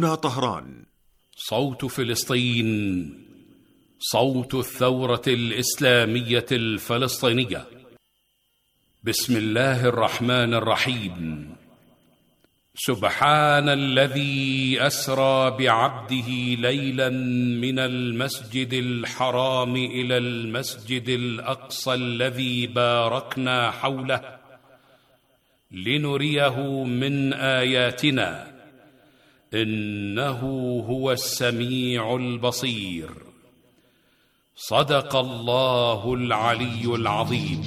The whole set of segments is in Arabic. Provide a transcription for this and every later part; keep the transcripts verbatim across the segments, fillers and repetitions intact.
هنا طهران. صوت فلسطين، صوت الثورة الإسلامية الفلسطينية. بسم الله الرحمن الرحيم. سبحان الذي أسرى بعبده ليلا من المسجد الحرام إلى المسجد الأقصى الذي باركنا حوله لنريه من آياتنا إنه هو السميع البصير. صدق الله العلي العظيم.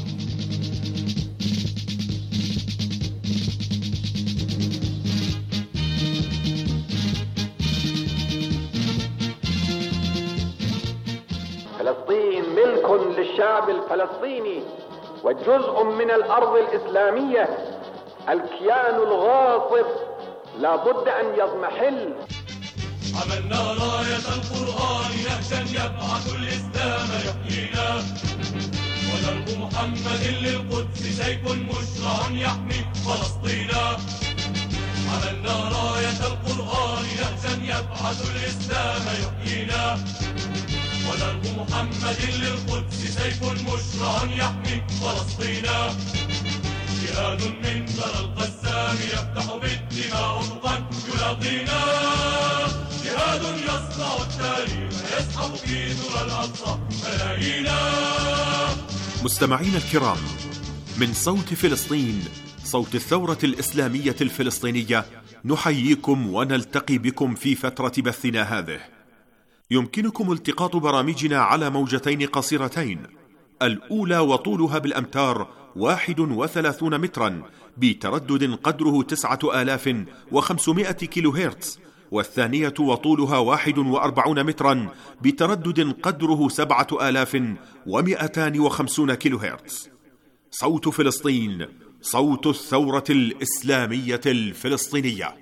فلسطين ملك للشعب الفلسطيني وجزء من الأرض الإسلامية. الكيان الغاصب لا بد أن يضمحل. عملنا راية القرآن نهجا يبعث الإسلام يحيينا، ودرب محمد للقدس سيف مشرع يحمي فلسطينا. عملنا راية القرآن نهجا يبعث الإسلام يحيينا، ودرب محمد للقدس سيف مشرع يحمي فلسطينا. جهاد من ثرى القسام يفتح بالدماء افقا يلاقينا، جهاد يصنع التاريخ يسحب في ذرى الاقصى ملايينا. مستمعين الكرام، من صوت فلسطين، صوت الثورة الإسلامية الفلسطينية، نحييكم ونلتقي بكم في فترة بثنا هذه. يمكنكم التقاط برامجنا على موجتين قصيرتين، الأولى وطولها بالأمتار واحد وثلاثون مترا بتردد قدره تسعة آلاف وخمسمائة كيلو هرتز، والثانية وطولها واحد وأربعون مترا بتردد قدره سبعة آلاف ومئتان وخمسون كيلو هرتز. صوت فلسطين، صوت الثورة الإسلامية الفلسطينية.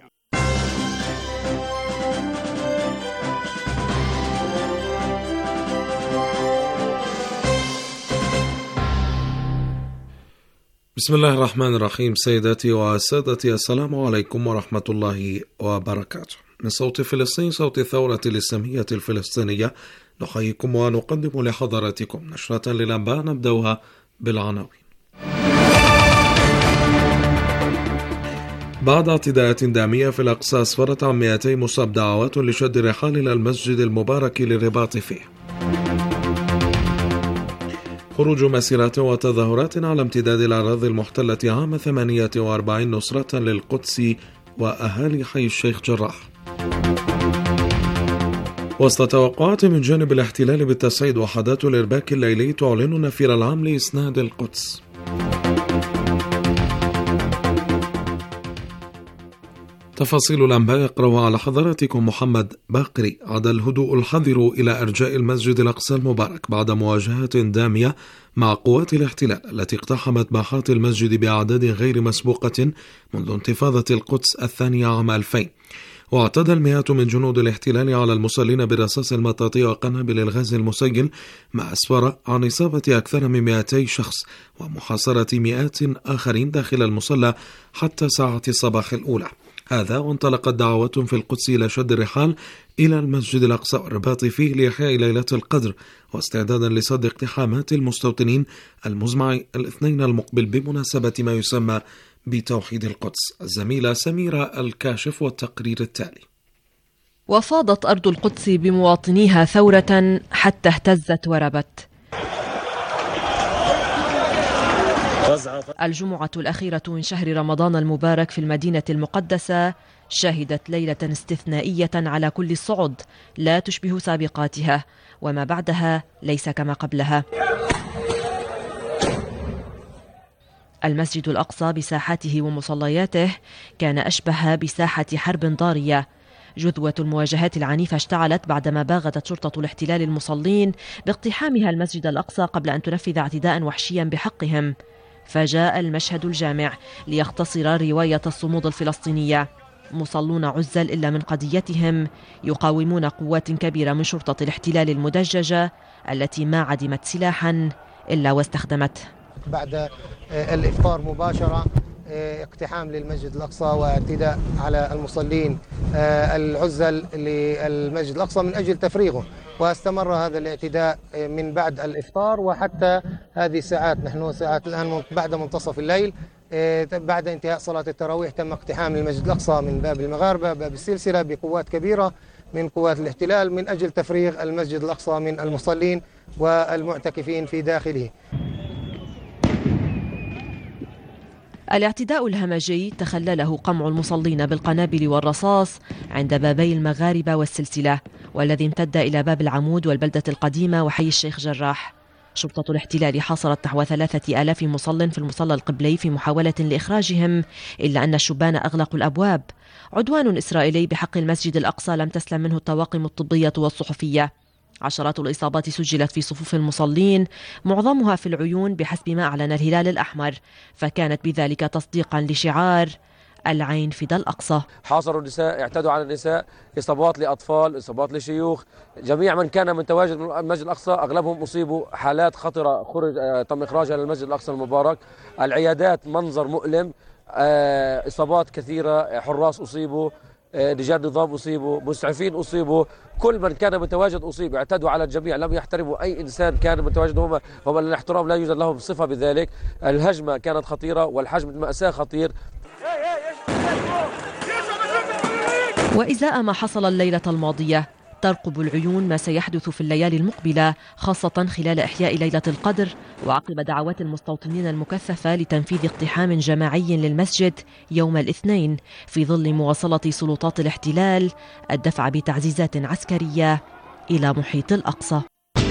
بسم الله الرحمن الرحيم. سيداتي وسادتي، السلام عليكم ورحمة الله وبركاته. من صوت فلسطين، صوت الثورة الإسلامية الفلسطينية، نحييكم ونقدم لحضراتكم نشرة للأنباء نبدأها بالعناوين. بعد اعتداءات دامية في الأقصى أسفرت عن مئتي مصاب، دعوات لشد الرحال إلى المسجد المبارك للرباط فيه. خروج مسيرات وتظاهرات على امتداد الأراضي المحتلة عام ثمانية وأربعين نصرة للقدس وأهالي حي الشيخ جراح. وسط توقعات من جانب الاحتلال بالتصعيد، وحدات الإرباك الليلي تعلن نفير العام لإسناد القدس. تفاصيل الأنباء يقرأها على حضراتكم محمد باقري. عاد الهدوء الحذر إلى أرجاء المسجد الأقصى المبارك بعد مواجهة دامية مع قوات الاحتلال التي اقتحمت باحات المسجد بأعداد غير مسبوقة منذ انتفاضة القدس الثانية عام ألفين. واعتدى المئات من جنود الاحتلال على المصلين برصاص المطاطي وقنابل الغاز المسيل، ما أسفر عن إصابة أكثر من مئتي شخص ومحاصرة مئات آخرين داخل المصلى حتى ساعة الصباح الأولى. هذا وانطلقت دعوات في القدس إلى شد الرحال إلى المسجد الأقصى والرباط فيه لإحياء ليلة القدر، واستعدادا لصد اقتحامات المستوطنين المزمع الاثنين المقبل بمناسبة ما يسمى بتوحيد القدس. الزميلة سميرة الكاشف والتقرير التالي. وفاضت أرض القدس بمواطنيها ثورة حتى اهتزت وربت. الجمعة الأخيرة من شهر رمضان المبارك في المدينة المقدسة شهدت ليلة استثنائية على كل الصعد لا تشبه سابقاتها، وما بعدها ليس كما قبلها. المسجد الأقصى بساحاته ومصلياته كان أشبه بساحة حرب ضارية. جذوة المواجهات العنيفة اشتعلت بعدما باغتت شرطة الاحتلال المصلين باقتحامها المسجد الأقصى قبل أن تنفذ اعتداء وحشيا بحقهم. فجاء المشهد الجامع ليختصر رواية الصمود الفلسطينية. مصلون عزل إلا من قضيتهم يقاومون قوات كبيرة من شرطة الاحتلال المدججة التي ما عدمت سلاحا إلا واستخدمته. بعد الإفطار مباشرة اقتحام للمسجد الأقصى واعتداء على المصلين العزل للمسجد الأقصى من أجل تفريغه، واستمر هذا الاعتداء من بعد الإفطار وحتى هذه الساعات. نحن ساعات الآن بعد منتصف الليل بعد انتهاء صلاة التراويح تم اقتحام المسجد الأقصى من باب المغاربة باب السلسلة بقوات كبيرة من قوات الاحتلال من أجل تفريغ المسجد الأقصى من المصلين والمعتكفين في داخله. الاعتداء الهمجي تخلله قمع المصلين بالقنابل والرصاص عند بابي المغاربة والسلسلة، والذي امتد إلى باب العمود والبلدة القديمة وحي الشيخ جراح. شرطة الاحتلال حاصرت نحو ثلاثة آلاف مصل في المصلى القبلي في محاولة لإخراجهم، إلا أن الشبان أغلقوا الأبواب. عدوان إسرائيلي بحق المسجد الأقصى لم تسلم منه الطواقم الطبية والصحفية. عشرات الإصابات سجلت في صفوف المصلين، معظمها في العيون بحسب ما أعلن الهلال الأحمر، فكانت بذلك تصديقا لشعار العين فدى الأقصى. حاصروا النساء، اعتدوا على النساء، إصابات لأطفال، إصابات لشيوخ، جميع من كان متواجد من المسجد الأقصى أغلبهم أصيبوا حالات خطرة، خرج تم إخراجها إلى المسجد الأقصى المبارك. العيادات منظر مؤلم، إصابات كثيرة، حراس أصيبوا، رجال نظام أصيبوا، مسعفين أصيبوا، كل من كان متواجد أصيب. اعتدوا على الجميع، لم يحترموا أي إنسان كان متواجد، هم هم الاحترام لا يوجد لهم صفة بذلك. الهجمة كانت خطيرة والحجم المأساة خطير. وإزاء ما حصل الليلة الماضية ترقب العيون ما سيحدث في الليالي المقبلة، خاصة خلال إحياء ليلة القدر وعقب دعوات المستوطنين المكثفة لتنفيذ اقتحام جماعي للمسجد يوم الاثنين، في ظل مواصلة سلطات الاحتلال الدفع بتعزيزات عسكرية إلى محيط الأقصى.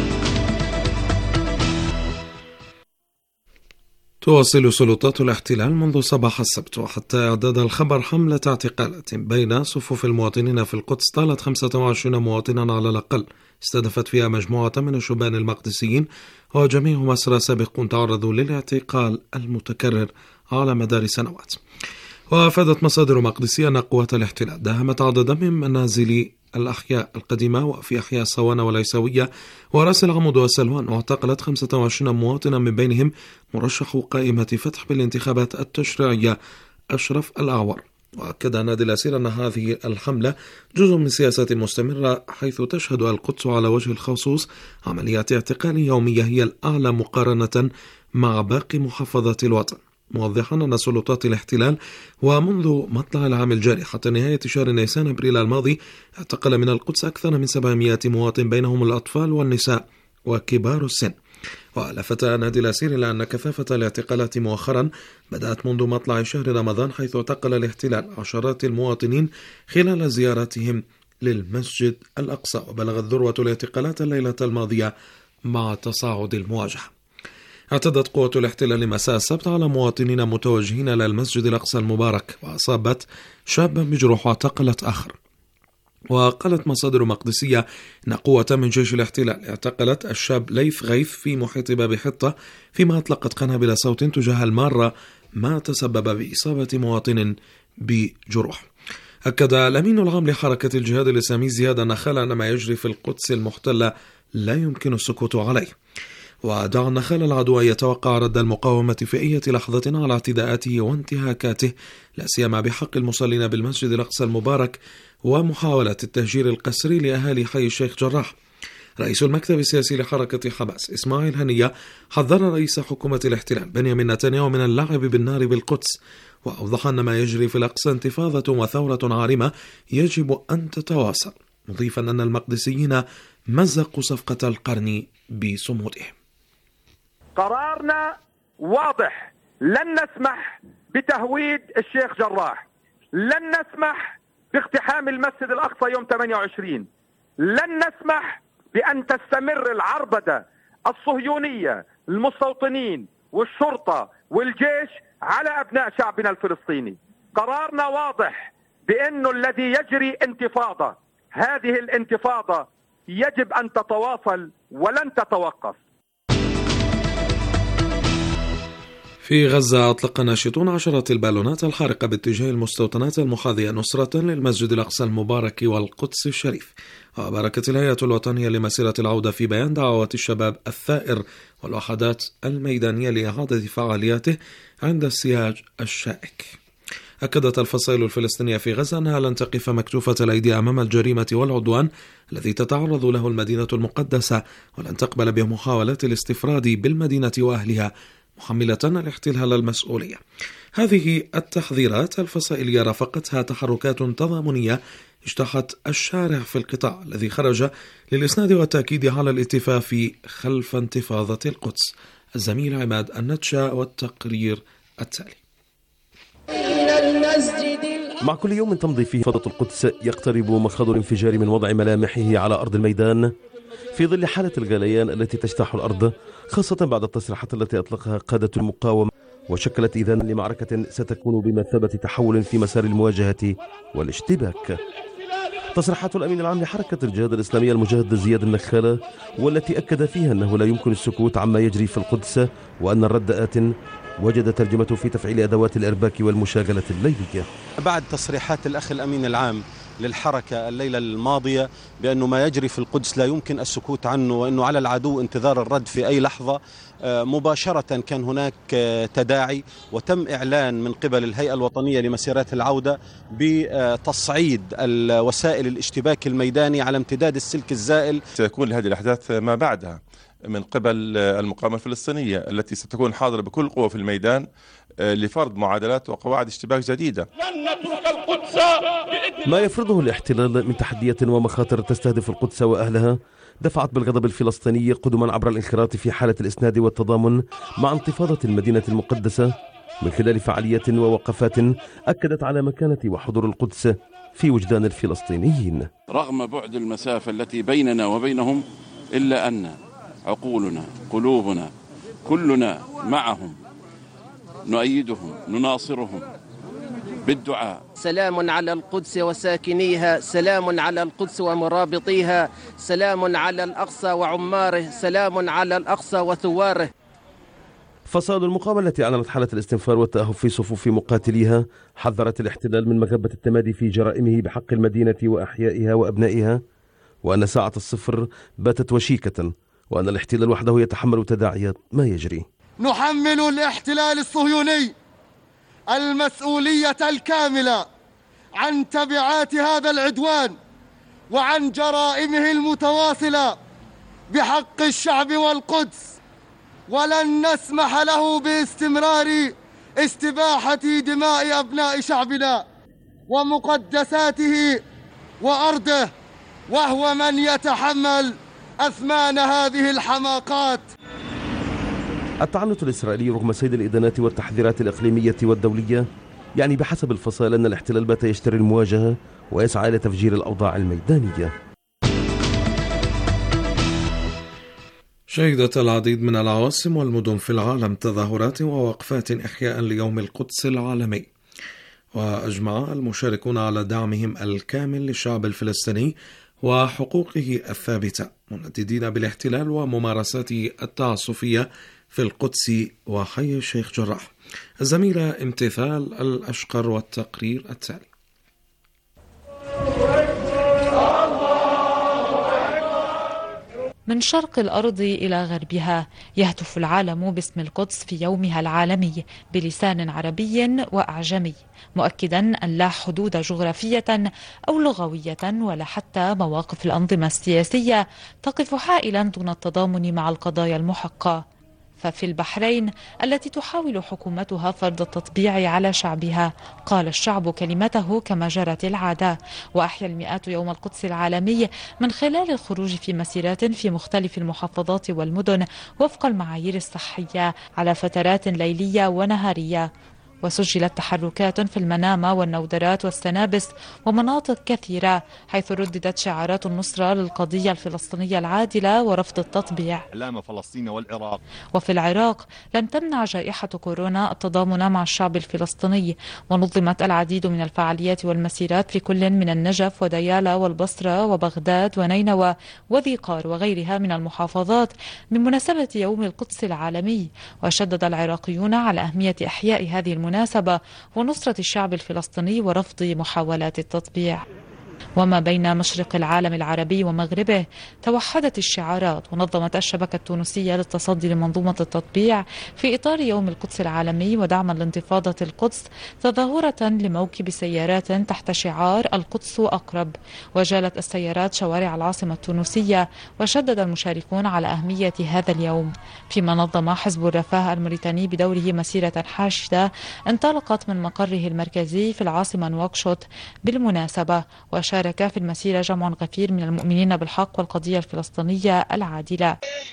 تواصل سلطات الاحتلال منذ صباح السبت وحتى إعداد الخبر حملة اعتقالات بين صفوف المواطنين في القدس طالت خمسة وعشرين مواطنا على الأقل، استهدفت فيها مجموعة من الشبان المقدسيين وجميعهم أسرى سابقون تعرضوا للاعتقال المتكرر على مدار سنوات. وأفادت مصادر مقدسية أن قوات الاحتلال داهمت عددا من منازل الأحياء القديمة وفي أحياء صوانة والعيسوية ورأس العمود وسلوان، واعتقلت خمسة وعشرين مواطنا من بينهم مرشح قائمة فتح بالانتخابات التشريعية أشرف الأعور. وأكد نادي الأسير أن هذه الحملة جزء من سياسة مستمرة، حيث تشهد القدس على وجه الخصوص عمليات اعتقال يومية هي الأعلى مقارنة مع باقي محافظات الوطن، موضحا أن سلطات الاحتلال ومنذ مطلع العام الجاري حتى نهاية شهر نيسان أبريل الماضي اعتقل من القدس أكثر من سبعمائة مواطن بينهم الأطفال والنساء وكبار السن. ولفت نادي الأسير إلى أن كثافة الاعتقالات مؤخرا بدأت منذ مطلع شهر رمضان، حيث اعتقل الاحتلال عشرات المواطنين خلال زيارتهم للمسجد الأقصى، وبلغت ذروة الاعتقالات الليلة الماضية مع تصاعد المواجهة. اعتدت قوة الاحتلال مساء السبت على مواطنين متوجهين إلى المسجد الأقصى المبارك، وأصابت شابا بجروح واعتقلت آخر. وقالت مصادر مقدسية أن قوة من جيش الاحتلال اعتقلت الشاب ليث غيث في محيط باب حطة، فيما أطلقت قنابل صوت تجاه المارة، ما تسبب بإصابة مواطن بجروح. أكد الأمين العام لحركة الجهاد الإسلامي زياد النخال أن ما يجري في القدس المحتلة لا يمكن السكوت عليه، ودعا النخال العدو يتوقع رد المقاومة في أي لحظة على اعتداءاته وانتهاكاته، لا سيما بحق المصلين بالمسجد الأقصى المبارك ومحاولة التهجير القسري لأهالي حي الشيخ جراح. رئيس المكتب السياسي لحركة حماس إسماعيل هنية حذر رئيس حكومة الاحتلال بنيامين نتنياهو من اللعب بالنار بالقدس، وأوضح أن ما يجري في الأقصى انتفاضة وثورة عارمة يجب أن تتواصل، مضيفا أن المقدسيين مزقوا صفقة القرن بصمودهم. قرارنا واضح، لن نسمح بتهويد الشيخ جراح، لن نسمح باقتحام المسجد الأقصى يوم ثمانية وعشرين، لن نسمح بأن تستمر العربدة الصهيونية المستوطنين والشرطة والجيش على أبناء شعبنا الفلسطيني. قرارنا واضح بأنه الذي يجري انتفاضة، هذه الانتفاضة يجب أن تتواصل ولن تتوقف. في غزة أطلق ناشطون عشرات البالونات الحارقة باتجاه المستوطنات المحاذية نصرة للمسجد الأقصى المبارك والقدس الشريف. وباركت الهيئة الوطنية لمسيرة العودة في بيان دعوات الشباب الثائر والوحدات الميدانية لإعادة فعالياته عند السياج الشائك. أكدت الفصائل الفلسطينية في غزة أنها لن تقف مكتوفة الأيدي أمام الجريمة والعدوان الذي تتعرض له المدينة المقدسة، ولن تقبل بمحاولات الاستفراد بالمدينة وأهلها، محملة الاحتلال المسؤولية. هذه التحذيرات الفصائلية رافقتها تحركات تضامنية اجتاحت الشارع في القطاع الذي خرج للإسناد والتأكيد على الاتفاق خلف انتفاضة القدس. الزميل عماد النتشا والتقرير التالي. مع كل يوم تمضي فيه انتفاضة القدس يقترب مخاض الانفجار من وضع ملامحه على أرض الميدان في ظل حالة الغليان التي تجتاح الأرض، خاصة بعد التصريحات التي أطلقها قادة المقاومة، وشكلت إذن لمعركة ستكون بمثابة تحول في مسار المواجهة والاشتباك. تصريحات الأمين العام لحركة الجهاد الإسلامية المجاهد زياد النخالة، والتي أكد فيها أنه لا يمكن السكوت عما يجري في القدس، وأن الرد آت، وجد ترجمته في تفعيل أدوات الإرباك والمشاغلة الليلية. بعد تصريحات الأخ الأمين العام للحركة الليلة الماضية بأنه ما يجري في القدس لا يمكن السكوت عنه، وأنه على العدو انتظار الرد في أي لحظة، مباشرة كان هناك تداعي وتم إعلان من قبل الهيئة الوطنية لمسيرات العودة بتصعيد وسائل الاشتباك الميداني على امتداد السلك الزائل. سيكون لهذه الأحداث ما بعدها من قبل المقاومة الفلسطينية التي ستكون حاضرة بكل قوة في الميدان لفرض معادلات وقواعد اشتباك جديدة. ما يفرضه الاحتلال من تحديات ومخاطر تستهدف القدس وأهلها دفعت بالغضب الفلسطيني قدما عبر الانخراط في حالة الإسناد والتضامن مع انتفاضة المدينة المقدسة من خلال فعاليات ووقفات أكدت على مكانة وحضور القدس في وجدان الفلسطينيين. رغم بعد المسافة التي بيننا وبينهم، إلا أن عقولنا قلوبنا كلنا معهم، نؤيدهم نناصرهم بالدعاء. سلام على القدس وساكنيها، سلام على القدس ومرابطيها، سلام على الأقصى وعماره، سلام على الأقصى وثواره. فصائل المقاومة التي أعلنت حالة الاستنفار والتأهب في صفوف مقاتليها حذرت الاحتلال من مغبة التمادي في جرائمه بحق المدينة وأحيائها وأبنائها، وأن ساعة الصفر باتت وشيكة، وأن الاحتلال وحده يتحمل تداعيات ما يجري. نحمل الاحتلال الصهيوني المسؤولية الكاملة عن تبعات هذا العدوان وعن جرائمه المتواصلة بحق الشعب والقدس، ولن نسمح له باستمرار استباحة دماء أبناء شعبنا ومقدساته وأرضه، وهو من يتحمل أثمان هذه الحماقات. التعنت الإسرائيلي رغم سيد الإدانات والتحذيرات الإقليمية والدولية يعني بحسب الفصائل أن الاحتلال بات يشتري المواجهة ويسعى إلى تفجير الأوضاع الميدانية. شهدت العديد من العواصم والمدن في العالم تظاهرات ووقفات إحياء ليوم القدس العالمي، وأجمع المشاركون على دعمهم الكامل للشعب الفلسطيني وحقوقه الثابتة، منددين بالاحتلال وممارساته التعسفية في القدس وحي الشيخ جراح. الزميلة امتثال الأشقر والتقرير التالي. من شرق الأرض إلى غربها يهتف العالم باسم القدس في يومها العالمي بلسان عربي وأعجمي، مؤكدا أن لا حدود جغرافية أو لغوية ولا حتى مواقف الأنظمة السياسية تقف حائلا دون التضامن مع القضايا المحقة. ففي البحرين التي تحاول حكومتها فرض التطبيع على شعبها قال الشعب كلمته كما جرت العادة، وأحيا المئات يوم القدس العالمي من خلال الخروج في مسيرات في مختلف المحافظات والمدن وفق المعايير الصحية على فترات ليلية ونهارية. وسجلت تحركات في المنامة والنودرات والسنابس ومناطق كثيرة، حيث رددت شعارات النصرة للقضية الفلسطينية العادلة ورفض التطبيع. إعلام فلسطين والعراق. وفي العراق لم تمنع جائحة كورونا التضامن مع الشعب الفلسطيني، ونظمت العديد من الفعاليات والمسيرات في كل من النجف وديالى والبصرة وبغداد ونينوى وذي قار وغيرها من المحافظات بمناسبة يوم القدس العالمي. وشدد العراقيون على أهمية إحياء هذه المناسبة ونصرة الشعب الفلسطيني ورفض محاولات التطبيع. وما بين مشرق العالم العربي ومغربه توحدت الشعارات، ونظمت الشبكة التونسية للتصدي لمنظومة التطبيع في إطار يوم القدس العالمي ودعما لانتفاضة القدس تظاهرة لموكب سيارات تحت شعار القدس أقرب. وجالت السيارات شوارع العاصمة التونسية، وشدد المشاركون على أهمية هذا اليوم، فيما نظم حزب الرفاه الموريتاني بدوره مسيرة حاشدة انطلقت من مقره المركزي في العاصمة نواكشوط بالمناسبة. وشارك في المسيرة جمع غفير من المؤمنين بالحق والقضية الفلسطينية العادلة.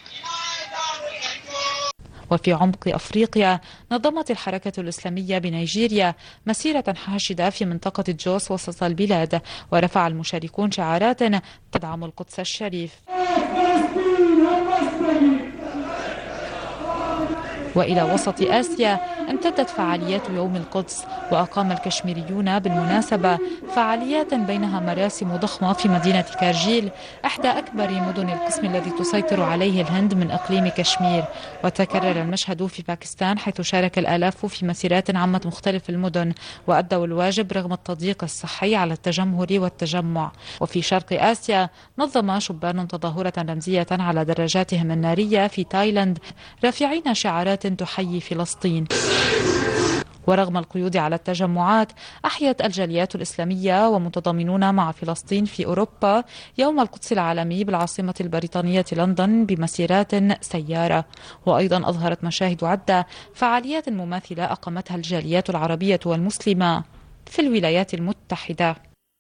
وفي عمق أفريقيا نظمت الحركة الإسلامية بنيجيريا مسيرة حاشدة في منطقة جوس وسط البلاد، ورفع المشاركون شعارات تدعم القدس الشريف. وإلى وسط آسيا امتدت فعاليات يوم القدس، وأقام الكشميريون بالمناسبة فعاليات بينها مراسم ضخمة في مدينة كارجيل، إحدى أكبر مدن القسم الذي تسيطر عليه الهند من إقليم كشمير. وتكرر المشهد في باكستان، حيث شارك الآلاف في مسيرات عمت مختلف المدن وأدوا الواجب رغم التضييق الصحي على التجمهر والتجمع. وفي شرق آسيا نظم شبان تظاهرة رمزية على دراجاتهم النارية في تايلاند، رافعين شعارات تحيي فلسطين. ورغم القيود على التجمعات، أحيت الجاليات الإسلامية ومتضامنون مع فلسطين في أوروبا يوم القدس العالمي بالعاصمة البريطانية لندن بمسيرات سيارة. وأيضا أظهرت مشاهد عدة فعاليات مماثلة أقامتها الجاليات العربية والمسلمة في الولايات المتحدة.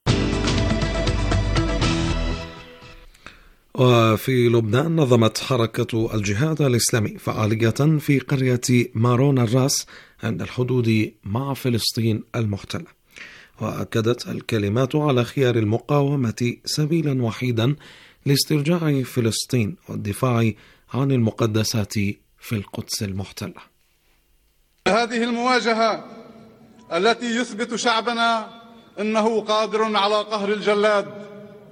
وفي لبنان نظمت حركة الجهاد الإسلامي فعالية في قرية مارون الراس عند الحدود مع فلسطين المحتلة، وأكدت الكلمات على خيار المقاومة سبيلا وحيدا لاسترجاع فلسطين والدفاع عن المقدسات في القدس المحتلة. هذه المواجهة التي يثبت شعبنا أنه قادر على قهر الجلاد،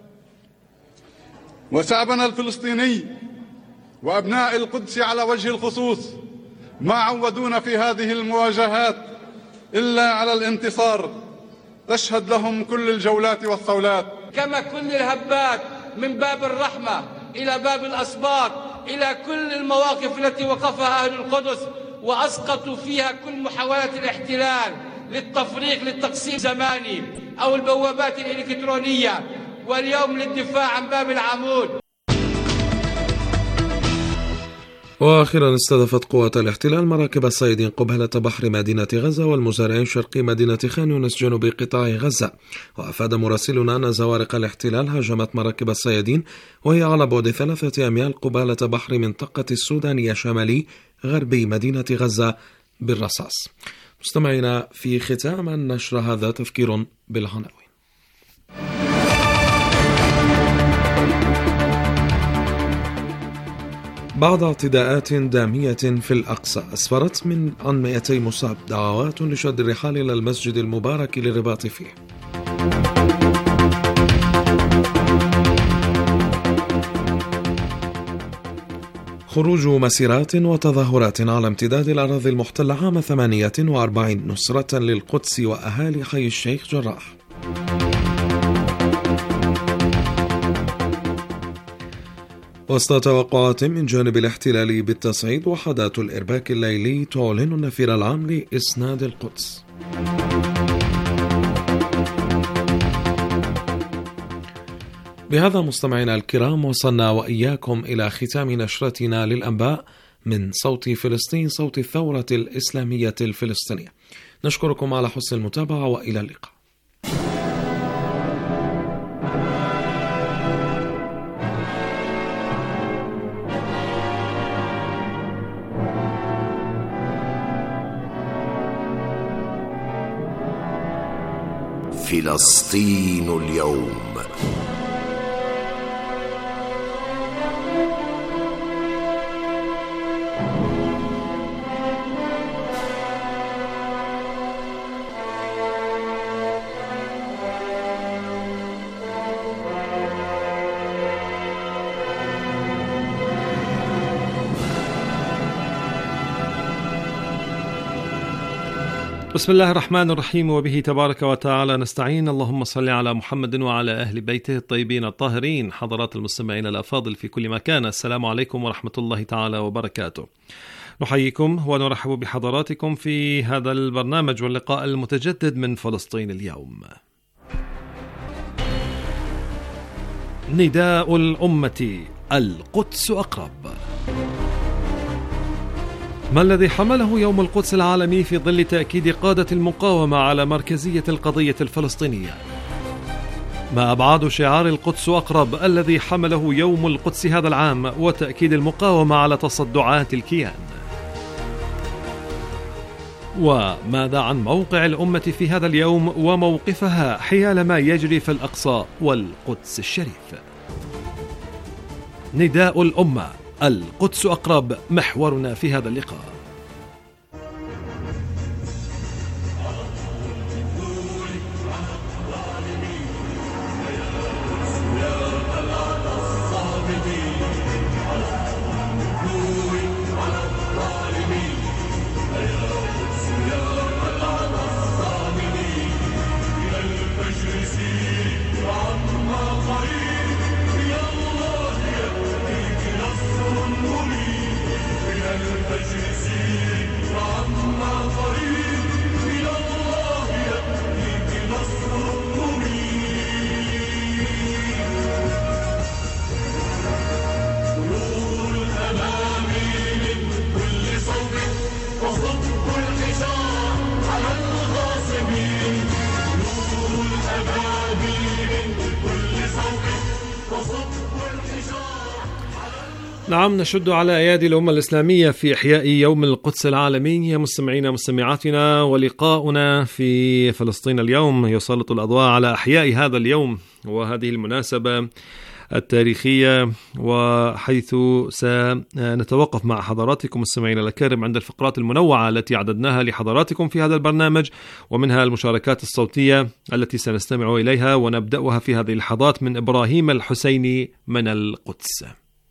وشعبنا الفلسطيني وأبناء القدس على وجه الخصوص ما عودونا في هذه المواجهات إلا على الانتصار، تشهد لهم كل الجولات والصولات. كما كل الهبات من باب الرحمة إلى باب الأسباط إلى كل المواقف التي وقفها أهل القدس وأسقطوا فيها كل محاولات الاحتلال للتفريق للتقسيم زماني أو البوابات الإلكترونية، واليوم للدفاع عن باب العمود. وأخيرا استهدفت قوات الاحتلال مراكب الصيادين قبالة بحر مدينة غزة والمزارعين شرقي مدينة خان يونس جنوب قطاع غزة. وأفاد مراسلنا أن زوارق الاحتلال هاجمت مراكب الصيادين وهي على بعد ثلاثة أميال قبالة بحر منطقة السودانية شمالي غربي مدينة غزة بالرصاص. مستمعينا، في ختام النشر هذا تفكير بالعناوين. بعد اعتداءات دامية في الأقصى أسفرت من عن مئتي مصاب، دعوات لشد الرحال إلى المسجد المبارك للرباط فيه. خروج مسيرات وتظاهرات على امتداد الأراضي المحتلة عام ثمانية وأربعين نصرة للقدس وأهالي حي الشيخ جراح. وسط توقعات من جانب الاحتلال بالتصعيد، وحدات الإرباك الليلي تعلن النفير العام لإسناد القدس. بهذا مستمعينا الكرام وصلنا وإياكم إلى ختام نشرتنا للأنباء من صوت فلسطين، صوت الثورة الإسلامية الفلسطينية. نشكركم على حسن المتابعة وإلى اللقاء. فلسطين اليوم. بسم الله الرحمن الرحيم، وبه تبارك وتعالى نستعين. اللهم صل على محمد وعلى أهل بيته الطيبين الطاهرين. حضرات المستمعين الأفاضل في كل مكان، السلام عليكم ورحمة الله تعالى وبركاته. نحييكم ونرحب بحضراتكم في هذا البرنامج واللقاء المتجدد من فلسطين اليوم. نداء الأمة، القدس أقرب. ما الذي حمله يوم القدس العالمي في ظل تأكيد قادة المقاومة على مركزية القضية الفلسطينية؟ ما أبعاد شعار القدس أقرب الذي حمله يوم القدس هذا العام وتأكيد المقاومة على تصدعات الكيان؟ وماذا عن موقع الأمة في هذا اليوم وموقفها حيال ما يجري في الأقصى والقدس الشريف؟ نداء الأمة، القدس أقرب، محورنا في هذا اللقاء. نعم، نشد على أيادي الأمة الإسلامية في إحياء يوم القدس العالمي. يا مستمعينا مستمعاتنا، ولقاؤنا في فلسطين اليوم يسلط الأضواء على أحياء هذا اليوم وهذه المناسبة التاريخية، وحيث سنتوقف مع حضراتكم مستمعينا الأكارم عند الفقرات المنوعة التي عددناها لحضراتكم في هذا البرنامج، ومنها المشاركات الصوتية التي سنستمع إليها، ونبدأها في هذه اللحظات من إبراهيم الحسيني من القدس.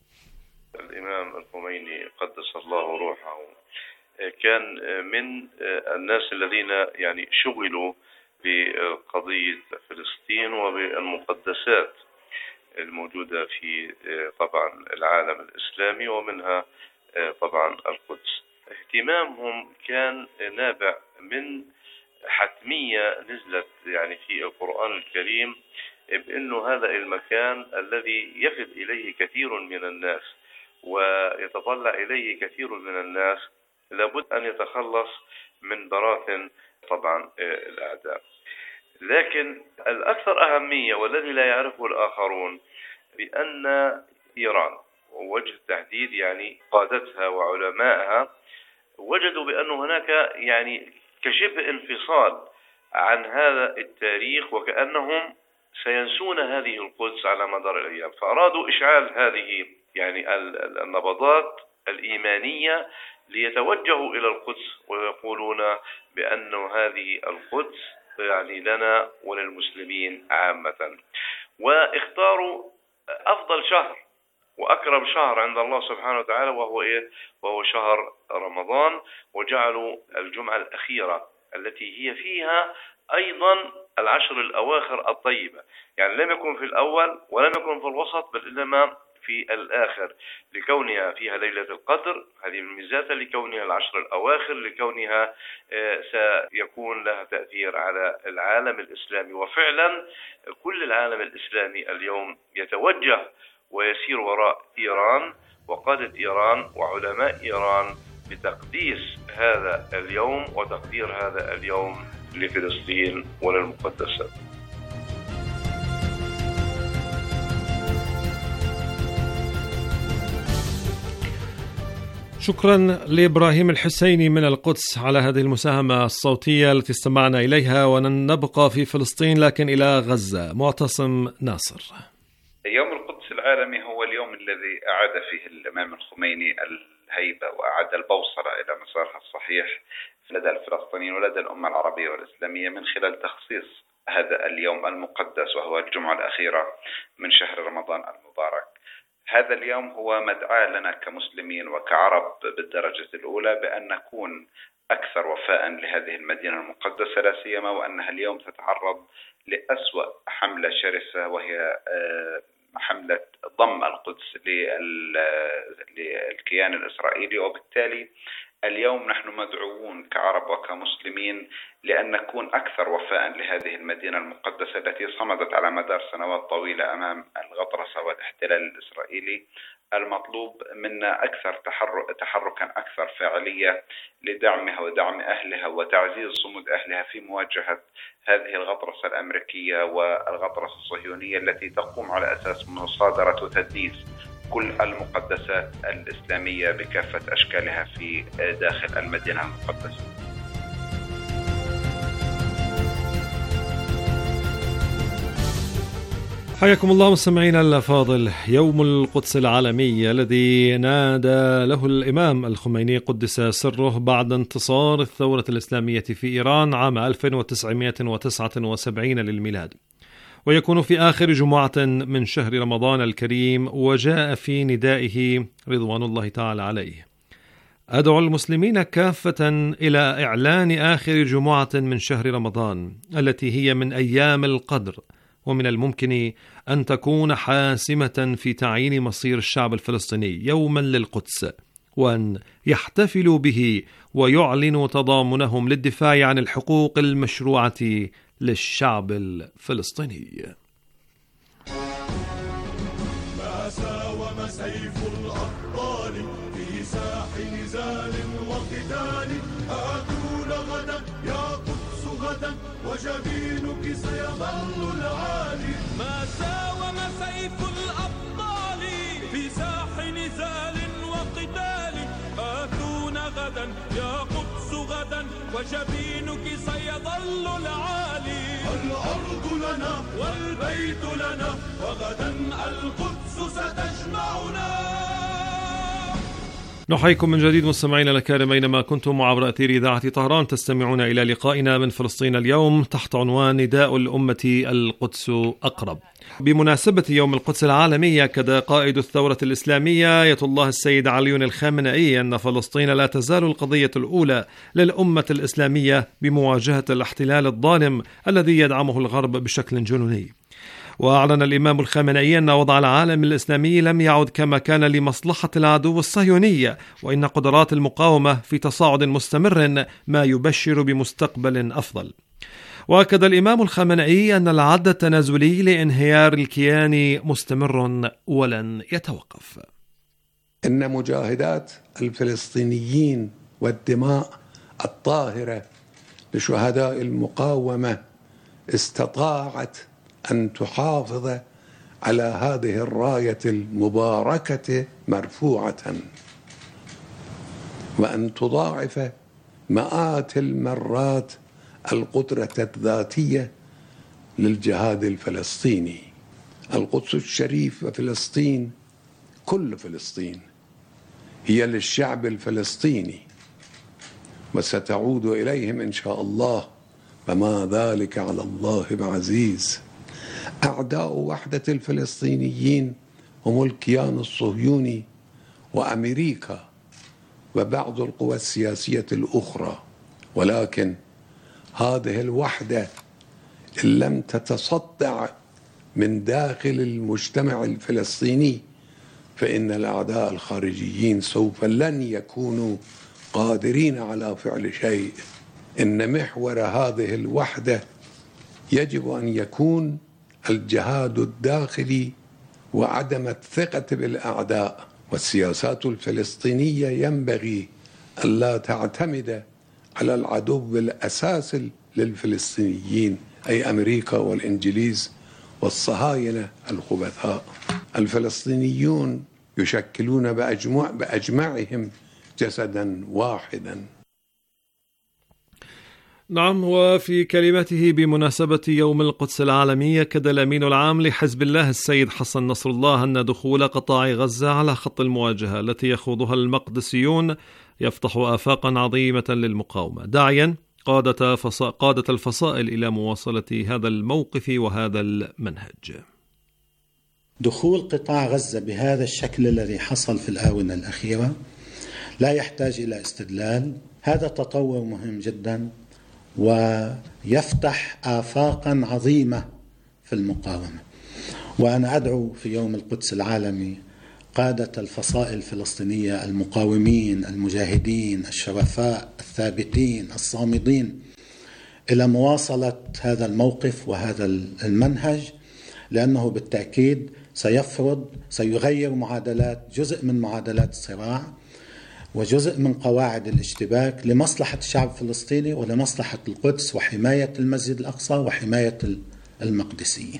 قدس الله روحه كان من الناس الذين يعني شغلوا بقضية فلسطين وبالمقدسات الموجودة في طبعا العالم الإسلامي، ومنها طبعا القدس. اهتمامهم كان نابع من حتمية نزلت يعني في القرآن الكريم، بأنه هذا المكان الذي يفد إليه كثير من الناس ويتطلع إليه كثير من الناس لابد أن يتخلص من براثن طبعا الأعداء. لكن الأكثر أهمية والذي لا يعرفه الآخرون بأن إيران، ووجه التحديد يعني قادتها وعلمائها، وجدوا بأن هناك يعني كشبه انفصال عن هذا التاريخ، وكأنهم سينسون هذه القدس على مدار الأيام، فأرادوا إشعال هذه يعني النبضات الإيمانية ليتوجهوا إلى القدس ويقولون بأن هذه القدس يعني لنا وللمسلمين عامة. واختاروا أفضل شهر وأكرم شهر عند الله سبحانه وتعالى وهو إيه؟ وهو شهر رمضان، وجعلوا الجمعة الأخيرة التي هي فيها أيضا العشر الأواخر الطيبة، يعني لم يكن في الأول ولم يكن في الوسط، بل إنما في الآخر، لكونها فيها ليلة القدر، هذه من ميزاتها، لكونها العشر الأواخر، لكونها سيكون لها تأثير على العالم الإسلامي. وفعلا كل العالم الإسلامي اليوم يتوجه ويسير وراء إيران وقادة إيران وعلماء إيران بتقديس هذا اليوم وتقدير هذا اليوم لفلسطين وللمقدسات. شكرا لإبراهيم الحسيني من القدس على هذه المساهمة الصوتية التي استمعنا إليها. ونبقى في فلسطين لكن إلى غزة. معتصم ناصر. يوم القدس العالمي هو اليوم الذي أعاد فيه الإمام الخميني الهيبة وأعاد البوصلة إلى مسارها الصحيح لدى الفلسطينيين ولدى الأمة العربية والإسلامية من خلال تخصيص هذا اليوم المقدس وهو الجمعة الأخيرة من شهر رمضان المبارك. هذا اليوم هو مدعاة لنا كمسلمين وكعرب بالدرجة الأولى بأن نكون أكثر وفاء لهذه المدينة المقدسة، لا سيما وأنها اليوم تتعرض لأسوأ حملة شرسة، وهي حملة ضم القدس للكيان الإسرائيلي. وبالتالي اليوم نحن مدعوون كعرب وكمسلمين لأن نكون أكثر وفاء لهذه المدينة المقدسة التي صمدت على مدار سنوات طويلة أمام الغطرسة والاحتلال الإسرائيلي. المطلوب منا أكثر تحرك تحركا أكثر فاعلية لدعمها ودعم أهلها وتعزيز صمود أهلها في مواجهة هذه الغطرسة الأمريكية والغطرسة الصهيونية التي تقوم على أساس مصادرة وتدنيس كل المقدسات الإسلامية بكافة أشكالها في داخل المدينة المقدسة. حياكم الله مستمعينا الأفاضل. يوم القدس العالمي الذي نادى له الإمام الخميني قدس سره بعد انتصار الثورة الإسلامية في إيران عام ألف وتسعمائة وتسعة وسبعين للميلاد، ويكون في آخر جمعة من شهر رمضان الكريم، وجاء في ندائه رضوان الله تعالى عليه: أدعو المسلمين كافة إلى إعلان آخر جمعة من شهر رمضان التي هي من أيام القدر، ومن الممكن أن تكون حاسمة في تعيين مصير الشعب الفلسطيني يوما للقدس، وأن يحتفلوا به ويعلنوا تضامنهم للدفاع عن الحقوق المشروعة للشعب الفلسطيني. ما ساوم سيف الأبطال في ساح نزال وقتال، آتون غدا يا قدس غدا وجبينك سيظل العالي. ما ساوم سيف الأبطال في ساح نزال وقتال، آتون غدا يا قدس غدا وجبينك سيظل العالي. الأرض لنا والبيت لنا وغدا القدس ستجمعنا. نحييكم من جديد مستمعينا الكرام أينما كنتم عبر أثير إذاعة طهران. تستمعون إلى لقائنا من فلسطين اليوم تحت عنوان نداء الأمة القدس أقرب. بمناسبة يوم القدس العالمي، أكد قائد الثورة الإسلامية آية الله السيد علي الخامنئي أن فلسطين لا تزال القضية الأولى للأمة الإسلامية بمواجهة الاحتلال الظالم الذي يدعمه الغرب بشكل جنوني. وأعلن الإمام الخامنئي أن وضع العالم الإسلامي لم يعد كما كان لمصلحة العدو الصهيوني، وإن قدرات المقاومة في تصاعد مستمر ما يبشر بمستقبل أفضل. وأكد الإمام الخامنئي أن العد التنازلي لانهيار الكيان مستمر ولن يتوقف. إن مجاهدات الفلسطينيين والدماء الطاهرة لشهداء المقاومة استطاعت أن تحافظ على هذه الراية المباركة مرفوعة، وأن تضاعف مئات المرات القدرة الذاتية للجهاد الفلسطيني. القدس الشريف وفلسطين، كل فلسطين هي للشعب الفلسطيني، وستعود إليهم إن شاء الله، وما ذلك على الله بعزيز. أعداء وحدة الفلسطينيين هم الكيان الصهيوني وأمريكا وبعض القوى السياسية الأخرى، ولكن هذه الوحدة إن لم تتصدع من داخل المجتمع الفلسطيني فإن الأعداء الخارجيين سوف لن يكونوا قادرين على فعل شيء. إن محور هذه الوحدة يجب أن يكون الجهاد الداخلي وعدم الثقة بالأعداء. والسياسات الفلسطينية ينبغي ألا تعتمد على العدو الأساسي للفلسطينيين، أي أمريكا والإنجليز والصهاينة الخبثاء. الفلسطينيون يشكلون بأجمع بأجمعهم جسدا واحدا. نعم. وفي كلمته بمناسبة يوم القدس العالمي أكد الأمين العام لحزب الله السيد حسن نصر الله أن دخول قطاع غزة على خط المواجهة التي يخوضها المقدسيون يفتح آفاقا عظيمة للمقاومة، داعيا قادة, فص... قادة الفصائل إلى مواصلة هذا الموقف وهذا المنهج. دخول قطاع غزة بهذا الشكل الذي حصل في الآونة الأخيرة لا يحتاج إلى استدلال، هذا تطور مهم جدا ويفتح آفاقا عظيمة في المقاومة. وأنا أدعو في يوم القدس العالمي قادة الفصائل الفلسطينية المقاومين المجاهدين الشرفاء الثابتين الصامدين إلى مواصلة هذا الموقف وهذا المنهج، لأنه بالتأكيد سيفرض سيغير معادلات جزء من معادلات الصراع وجزء من قواعد الاشتباك لمصلحة الشعب الفلسطيني ولمصلحة القدس وحماية المسجد الأقصى وحماية المقدسيين.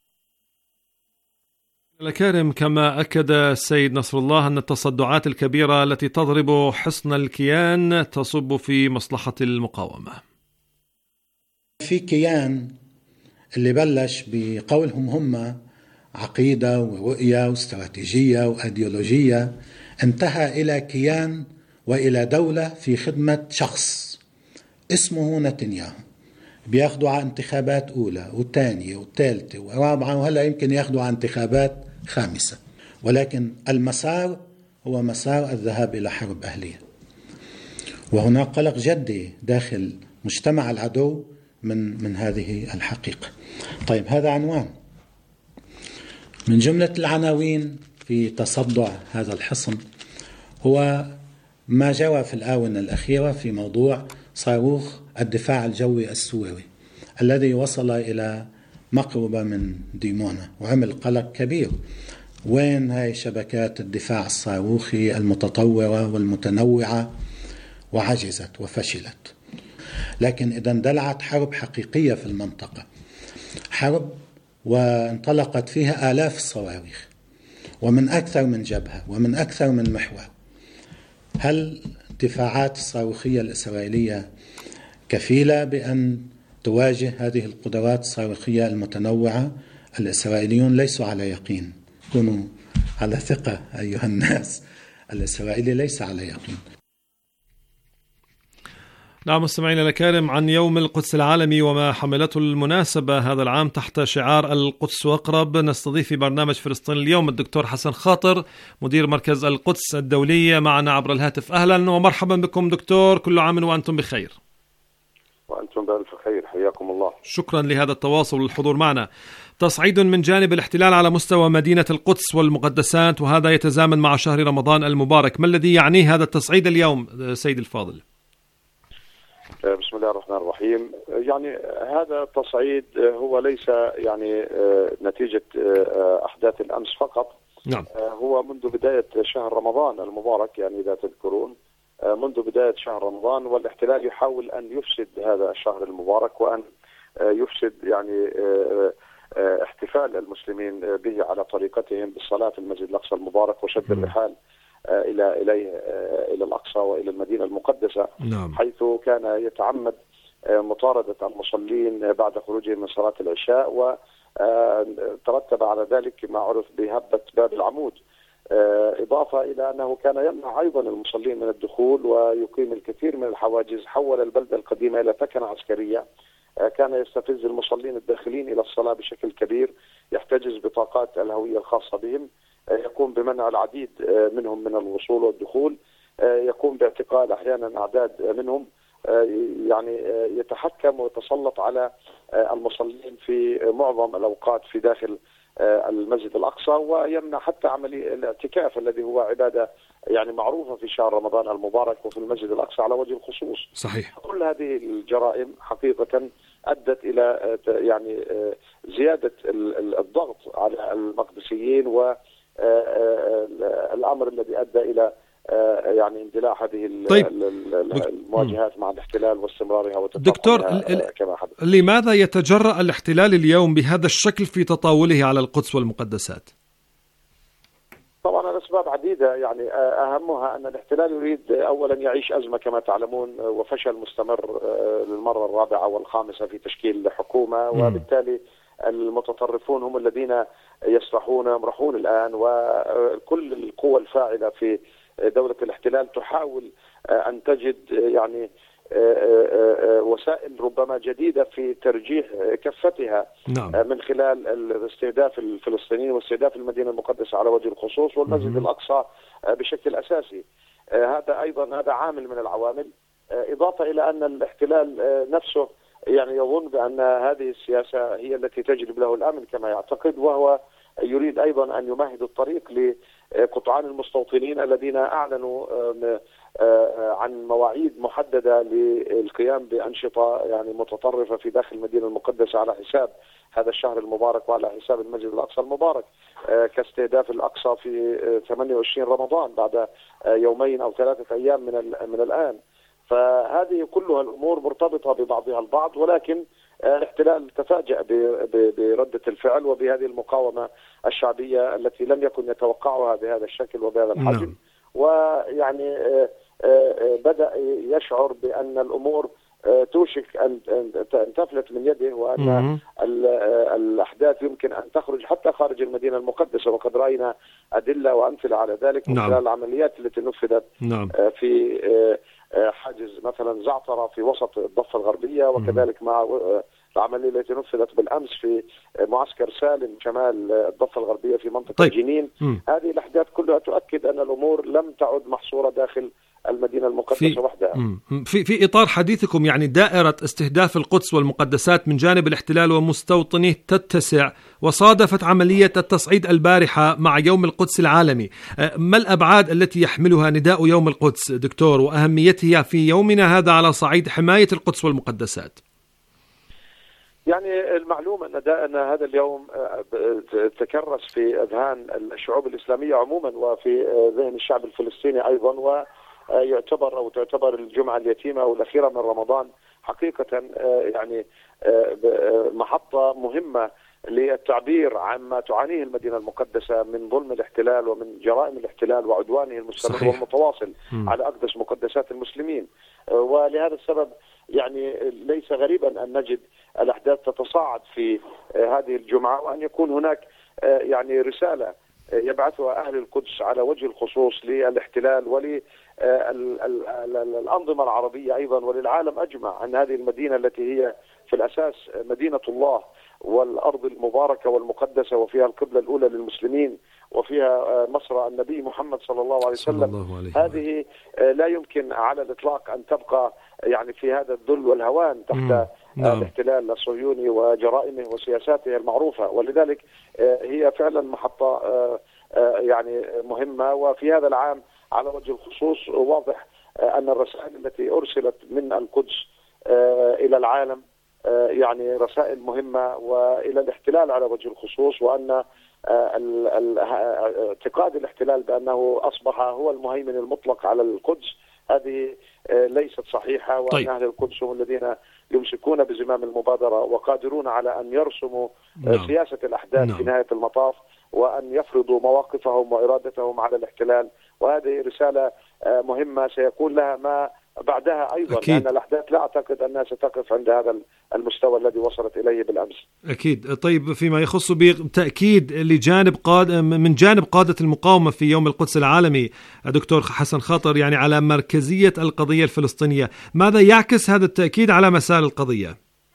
الكارم، كما أكد السيد نصر الله أن التصدعات الكبيرة التي تضرب حصن الكيان تصب في مصلحة المقاومة. في كيان اللي بلش بقولهم هم عقيدة ورؤية واستراتيجية وأيديولوجية، انتهى إلى كيان وإلى دولة في خدمة شخص اسمه نتنياهو. بياخدوا على انتخابات أولى وثانية وثالثة ورابعة، وهلأ يمكن ياخدوا على انتخابات خامسة، ولكن المسار هو مسار الذهاب إلى حرب أهلية. وهناك قلق جدي داخل مجتمع العدو من من هذه الحقيقة. طيب، هذا عنوان من جملة العناوين في تصدع هذا الحصن هو ما جرى في الآونة الأخيرة في موضوع صاروخ الدفاع الجوي السوري الذي وصل إلى مقربة من ديمونة وعمل قلق كبير. وين هاي شبكات الدفاع الصاروخي المتطورة والمتنوعة؟ وعجزت وفشلت. لكن إذا اندلعت حرب حقيقية في المنطقة، حرب وانطلقت فيها آلاف الصواريخ ومن أكثر من جبهة ومن أكثر من محور، هل الدفاعات الصاروخية الإسرائيلية كفيلة بأن تواجه هذه القدرات الصاروخية المتنوعة؟ الإسرائيليون ليسوا على يقين، كونوا على ثقة أيها الناس، الإسرائيلي ليس على يقين. نعم مستمعينا الكرام، عن يوم القدس العالمي وما حملته المناسبة هذا العام تحت شعار القدس أقرب، نستضيف في برنامج فلسطين اليوم الدكتور حسن خاطر مدير مركز القدس الدولي معنا عبر الهاتف. أهلا ومرحبا بكم دكتور، كل عام وأنتم بخير. وأنتم بألف خير، حياكم الله. شكرا لهذا التواصل والحضور معنا. تصعيد من جانب الاحتلال على مستوى مدينة القدس والمقدسات، وهذا يتزامن مع شهر رمضان المبارك، ما الذي يعنيه هذا التصعيد اليوم سيد الفاضل؟ بسم الله الرحمن الرحيم. يعني هذا التصعيد هو ليس يعني نتيجة أحداث الأمس فقط. نعم. هو منذ بداية شهر رمضان المبارك، يعني إذا تذكرون منذ بداية شهر رمضان والاحتلال يحاول أن يفسد هذا الشهر المبارك وأن يفسد يعني احتفال المسلمين به على طريقتهم بالصلاة في المسجد الأقصى المبارك وشد الرحال إلى إليه إلى الأقصى وإلى المدينة المقدسة. نعم. حيث كان يتعمد مطاردة المصلين بعد خروجهم من صلاة العشاء، وترتب على ذلك ما عرف بهبة باب العمود، إضافة إلى أنه كان يمنع أيضا المصلين من الدخول ويقيم الكثير من الحواجز. حول البلدة القديمة إلى ثكنة عسكرية، كان يستفز المصلين الداخلين إلى الصلاة بشكل كبير، يحتجز بطاقات الهوية الخاصة بهم، يقوم بمنع العديد منهم من الوصول والدخول، يقوم باعتقال أحيانا أعداد منهم، يعني يتحكم ويتسلط على المصلين في معظم الأوقات في داخل المسجد الأقصى، ويمنع حتى عملية الاعتكاف الذي هو عبادة يعني معروفة في شهر رمضان المبارك وفي المسجد الأقصى على وجه الخصوص. صحيح. كل هذه الجرائم حقيقة أدت إلى يعني زيادة الضغط على المقدسيين، والأمر الذي أدى إلى يعني اندلاع هذه طيب. المواجهات مع الاحتلال واستمرارها دكتور، كما حدث. لماذا يتجرأ الاحتلال اليوم بهذا الشكل في تطاوله على القدس والمقدسات؟ طبعا هذا لأسباب عديدة، يعني أهمها أن الاحتلال يريد أولا يعيش أزمة كما تعلمون وفشل مستمر للمرة الرابعة والخامسة في تشكيل حكومة، وبالتالي المتطرفون هم الذين يسرحون يمرحون الآن، وكل القوى الفاعلة في دولة الاحتلال تحاول أن تجد يعني وسائل ربما جديدة في ترجيح كفتها. نعم. من خلال الاستهداف الفلسطينيين واستهداف المدينة المقدسة على وجه الخصوص والمسجد الأقصى بشكل أساسي. هذا أيضا هذا عامل من العوامل، إضافة إلى أن الاحتلال نفسه يعني يظن بأن هذه السياسة هي التي تجلب له الأمن كما يعتقد، وهو يريد أيضا أن يمهد الطريق لقطعان المستوطنين الذين أعلنوا عن مواعيد محددة للقيام بأنشطة يعني متطرفة في داخل المدينة المقدسة على حساب هذا الشهر المبارك وعلى حساب المسجد الأقصى المبارك، كاستهداف الأقصى في ثمانية وعشرين رمضان بعد يومين أو ثلاثة أيام من من الآن. فهذه كلها الأمور مرتبطة ببعضها البعض، ولكن الاحتلال تفاجأ بردة الفعل وبهذه المقاومة الشعبية التي لم يكن يتوقعها بهذا الشكل وبهذا الحجم. نعم. ويعني بدأ يشعر بأن الأمور توشك أن تفلت من يده، وأن الأحداث يمكن أن تخرج حتى خارج المدينة المقدسة، وقد رأينا أدلة وأمثلة على ذلك من خلال نعم. العمليات التي نفذت نعم. في حاجز مثلا زعترة في وسط الضفة الغربية، وكذلك مع العملية التي نفذت بالأمس في معسكر سالم شمال الضفة الغربية في منطقة طيب. جنين. مم. هذه الأحداث كلها تؤكد أن الأمور لم تعد محصورة داخل المدينة المقدسة في وحدها. في في إطار حديثكم يعني دائرة استهداف القدس والمقدسات من جانب الاحتلال ومستوطنيه تتسع، وصادفت عملية التصعيد البارحة مع يوم القدس العالمي. ما الأبعاد التي يحملها نداء يوم القدس دكتور، وأهميتها في يومنا هذا على صعيد حماية القدس والمقدسات؟ يعني المعلوم أن, أن هذا اليوم تكرس في أذهان الشعوب الإسلامية عموما وفي ذهن الشعب الفلسطيني أيضا، ويعتبر أو تعتبر الجمعة اليتيمة والأخيرة من رمضان حقيقة يعني محطة مهمة للتعبير عما تعانيه المدينة المقدسة من ظلم الاحتلال ومن جرائم الاحتلال وعدوانه المستمر صحيح. والمتواصل م. على أقدس مقدسات المسلمين. ولهذا السبب يعني ليس غريبا أن نجد الأحداث تتصاعد في هذه الجمعة، وأن يكون هناك يعني رسالة يبعثها أهل القدس على وجه الخصوص للاحتلال وللأنظمة العربية أيضا وللعالم أجمع أن هذه المدينة التي هي في الأساس مدينة الله والأرض المباركة والمقدسة وفيها القبلة الأولى للمسلمين وفيها مصر النبي محمد صلى الله عليه وسلم، هذه لا يمكن على الإطلاق أن تبقى يعني في هذا الذل والهوان تحت مم. نعم. الاحتلال الصهيوني وجرائمه وسياساته المعروفة. ولذلك هي فعلا محطة يعني مهمة. وفي هذا العام على وجه الخصوص واضح أن الرسائل التي أرسلت من القدس إلى العالم يعني رسائل مهمة، وإلى الاحتلال على وجه الخصوص، وأن اعتقاد الاحتلال بأنه أصبح هو المهيمن المطلق على القدس هذه ليست صحيحة، وأن طيب. أهل القدس هم الذين يمسكون بزمام المبادرة وقادرون على أن يرسموا نعم. سياسة الأحداث نعم. في نهاية المطاف، وأن يفرضوا مواقفهم وإرادتهم على الاحتلال. وهذه رسالة مهمة سيكون لها ما بعدها أيضا أكيد. لأن الأحداث لا أعتقد أنها ستقف عند هذا المستوى الذي وصلت إليه بالأمس. أكيد. طيب فيما يخص بتأكيد لجانب قاد من جانب قادة المقاومة في يوم القدس العالمي دكتور حسن خاطر يعني على مركزية القضية الفلسطينية، ماذا يعكس هذا التأكيد على مسار القضية؟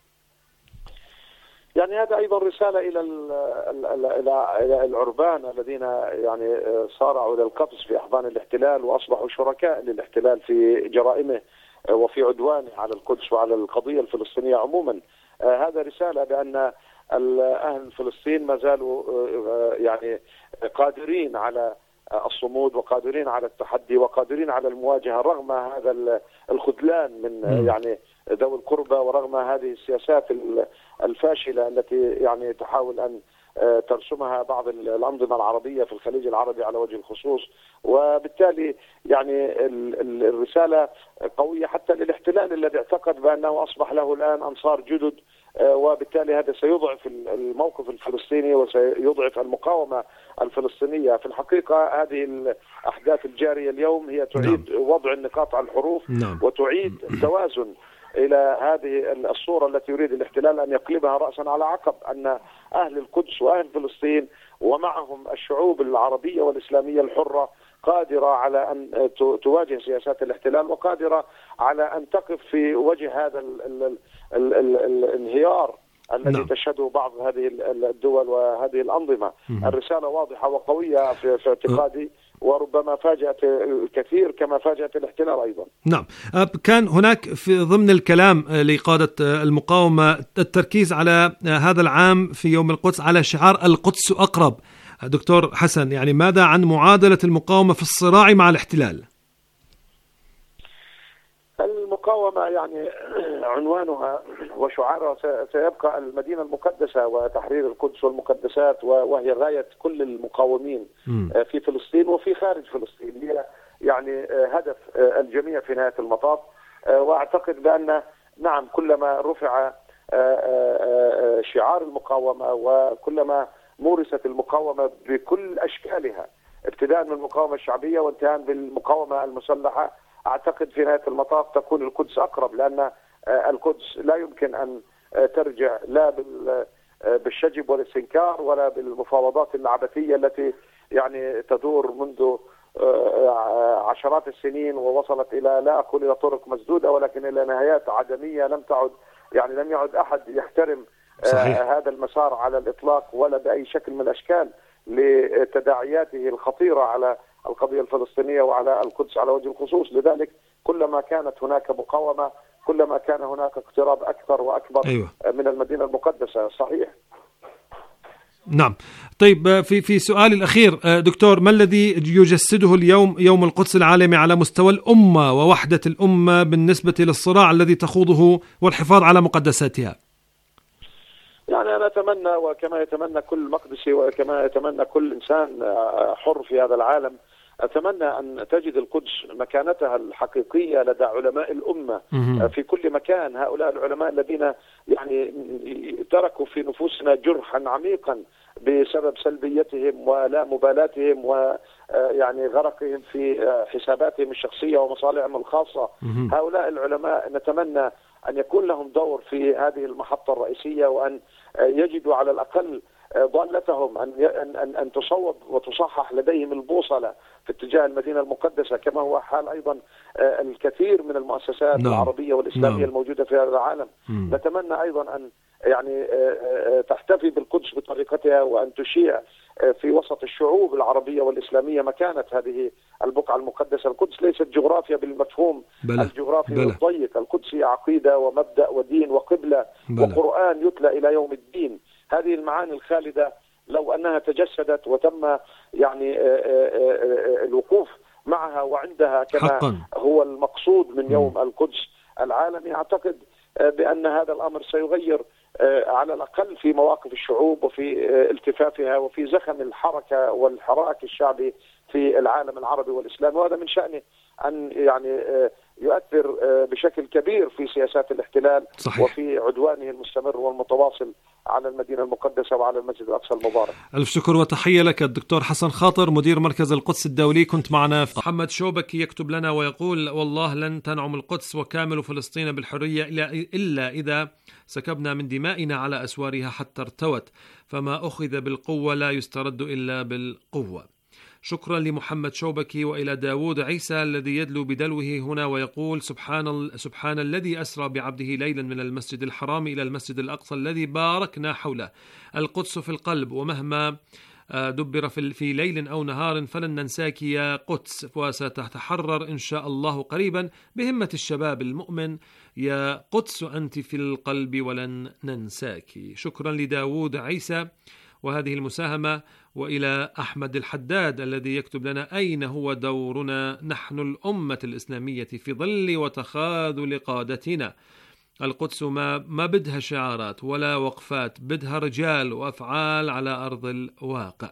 يعني هذا أيضا رسالة إلى إلى العربان الذين يعني صارعوا إلى القفز في أحضان الاحتلال وأصبحوا شركاء للاحتلال في جرائمه وفي عدوانه على القدس وعلى القضية الفلسطينية عموما. هذا رسالة بأن أهل فلسطين ما زالوا يعني قادرين على الصمود وقادرين على التحدي وقادرين على المواجهة رغم هذا الخذلان من يعني ذوي القربى، ورغم هذه السياسات الفاشلة التي يعني تحاول أن ترسمها بعض الأنظمة العربية في الخليج العربي على وجه الخصوص. وبالتالي يعني الرسالة قوية حتى للاحتلال الذي اعتقد بأنه أصبح له الآن أنصار جدد وبالتالي هذا سيضعف الموقف الفلسطيني وسيضعف المقاومة الفلسطينية. في الحقيقة هذه الأحداث الجارية اليوم هي تعيد نعم. وضع النقاط على الحروف نعم. وتعيد التوازن إلى هذه الصورة التي يريد الاحتلال أن يقلبها رأسا على عقب، أن أهل القدس وأهل فلسطين ومعهم الشعوب العربية والإسلامية الحرة قادرة على أن تواجه سياسات الاحتلال، وقادرة على أن تقف في وجه هذا ال ال ال ال ال الانهيار الذي نعم. تشهده بعض هذه الدول وهذه الأنظمة. م- الرسالة واضحة وقوية في, في اعتقادي، وربما فاجأت الكثير كما فاجأت الاحتلال أيضا. نعم، كان هناك في ضمن الكلام لقادة المقاومة التركيز على هذا العام في يوم القدس على شعار القدس أقرب. دكتور حسن، يعني ماذا عن معادلة المقاومة في الصراع مع الاحتلال؟ المقاومة يعني عنوانها وشعارها سيبقى المدينة المقدسة وتحرير القدس والمقدسات، وهي غاية كل المقاومين في فلسطين وفي خارج فلسطين، هي يعني هدف الجميع في نهاية المطاف. وأعتقد بأن نعم كلما رفع شعار المقاومة وكلما مورست المقاومة بكل أشكالها، ابتداء من المقاومة الشعبية وانتهاء بالمقاومة المسلحة، أعتقد في نهاية المطاف تكون القدس أقرب، لأن القدس لا يمكن أن ترجع لا بالشجب والاستنكار ولا بالمفاوضات العبثية التي يعني تدور منذ عشرات السنين ووصلت إلى لا أقول إلى طرق مسدودة ولكن إلى نهايات عدمية لم تعد يعني لم يعد أحد يحترم صحيح. هذا المسار على الإطلاق ولا بأي شكل من الأشكال لتداعياته الخطيرة على القضية الفلسطينية وعلى القدس على وجه الخصوص. لذلك كلما كانت هناك مقاومة كلما كان هناك اقتراب أكثر وأكبر أيوة. من المدينة المقدسة. صحيح. نعم. طيب، في في سؤالي الأخير دكتور، ما الذي يجسده اليوم يوم القدس العالمي على مستوى الأمة ووحدة الأمة بالنسبة للصراع الذي تخوضه والحفاظ على مقدساتها؟ يعني أنا أتمنى وكما يتمنى كل مقدسي وكما يتمنى كل إنسان حر في هذا العالم، أتمنى أن تجد القدس مكانتها الحقيقية لدى علماء الأمة في كل مكان. هؤلاء العلماء الذين يعني تركوا في نفوسنا جرحا عميقا بسبب سلبيتهم ولا مبالاتهم ويعني غرقهم في حساباتهم الشخصية ومصالحهم الخاصة. هؤلاء العلماء نتمنى أن يكون لهم دور في هذه المحطة الرئيسية، وأن يجدوا على الأقل ضالتهم أن أن أن تصوب وتصحح لديهم البوصلة في اتجاه المدينة المقدسة، كما هو حال أيضا الكثير من المؤسسات نعم. العربية والإسلامية نعم. الموجودة في هذا العالم. مم. نتمنى أيضا أن يعني تحتفي بالقدس بطريقتها وأن تشيع في وسط الشعوب العربية والإسلامية مكانة هذه البقعة المقدسة. القدس ليست جغرافيا بالمفهوم بلى. الجغرافي بلى. الضيق. القدس هي عقيدة ومبدأ ودين وقبلة بلى. وقرآن يتلى إلى يوم الدين. هذه المعاني الخالدة لو أنها تجسدت وتم يعني الوقوف معها وعندها كما حقا. هو المقصود من يوم القدس العالمي، أعتقد بأن هذا الأمر سيغير على الأقل في مواقف الشعوب وفي التفافها وفي زخم الحركة والحراك الشعبي في العالم العربي والإسلامي. وهذا من شأنه أن يعني يؤثر بشكل كبير في سياسات الاحتلال صحيح. وفي عدوانه المستمر والمتواصل على المدينة المقدسة وعلى المسجد الأقصى المبارك. ألف شكر وتحية لك الدكتور حسن خاطر، مدير مركز القدس الدولي، كنت معنا. محمد شوبكي يكتب لنا ويقول: والله لن تنعم القدس وكامل فلسطين بالحرية إلا إذا سكبنا من دمائنا على أسوارها حتى ارتوت، فما أخذ بالقوة لا يسترد إلا بالقوة. شكرا لمحمد شوبكي. وإلى داود عيسى الذي يدلو بدلوه هنا ويقول: سبحان, سبحان الذي أسرى بعبده ليلا من المسجد الحرام إلى المسجد الأقصى الذي باركنا حوله. القدس في القلب، ومهما دبر في ليل أو نهار فلن ننساك يا قدس، وستتحرر إن شاء الله قريبا بهمة الشباب المؤمن. يا قدس أنت في القلب ولن ننساك. شكرا لداود عيسى وهذه المساهمة. وإلى أحمد الحداد الذي يكتب لنا: أين هو دورنا نحن الأمة الإسلامية في ظل وتخاذل قادتنا؟ القدس ما, ما بدها شعارات ولا وقفات، بدها رجال وأفعال على أرض الواقع.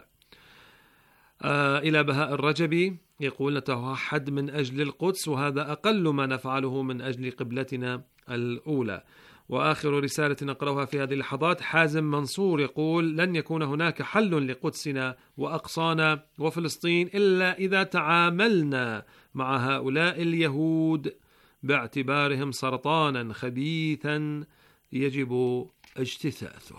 آه إلى بهاء الرجبي يقول: نتوحد من أجل القدس، وهذا أقل ما نفعله من أجل قبلتنا الأولى. وآخر رسالة نقرأها في هذه اللحظات، حازم منصور يقول: لن يكون هناك حل لقدسنا وأقصانا وفلسطين إلا إذا تعاملنا مع هؤلاء اليهود باعتبارهم سرطانا خبيثا يجب اجتثاثه.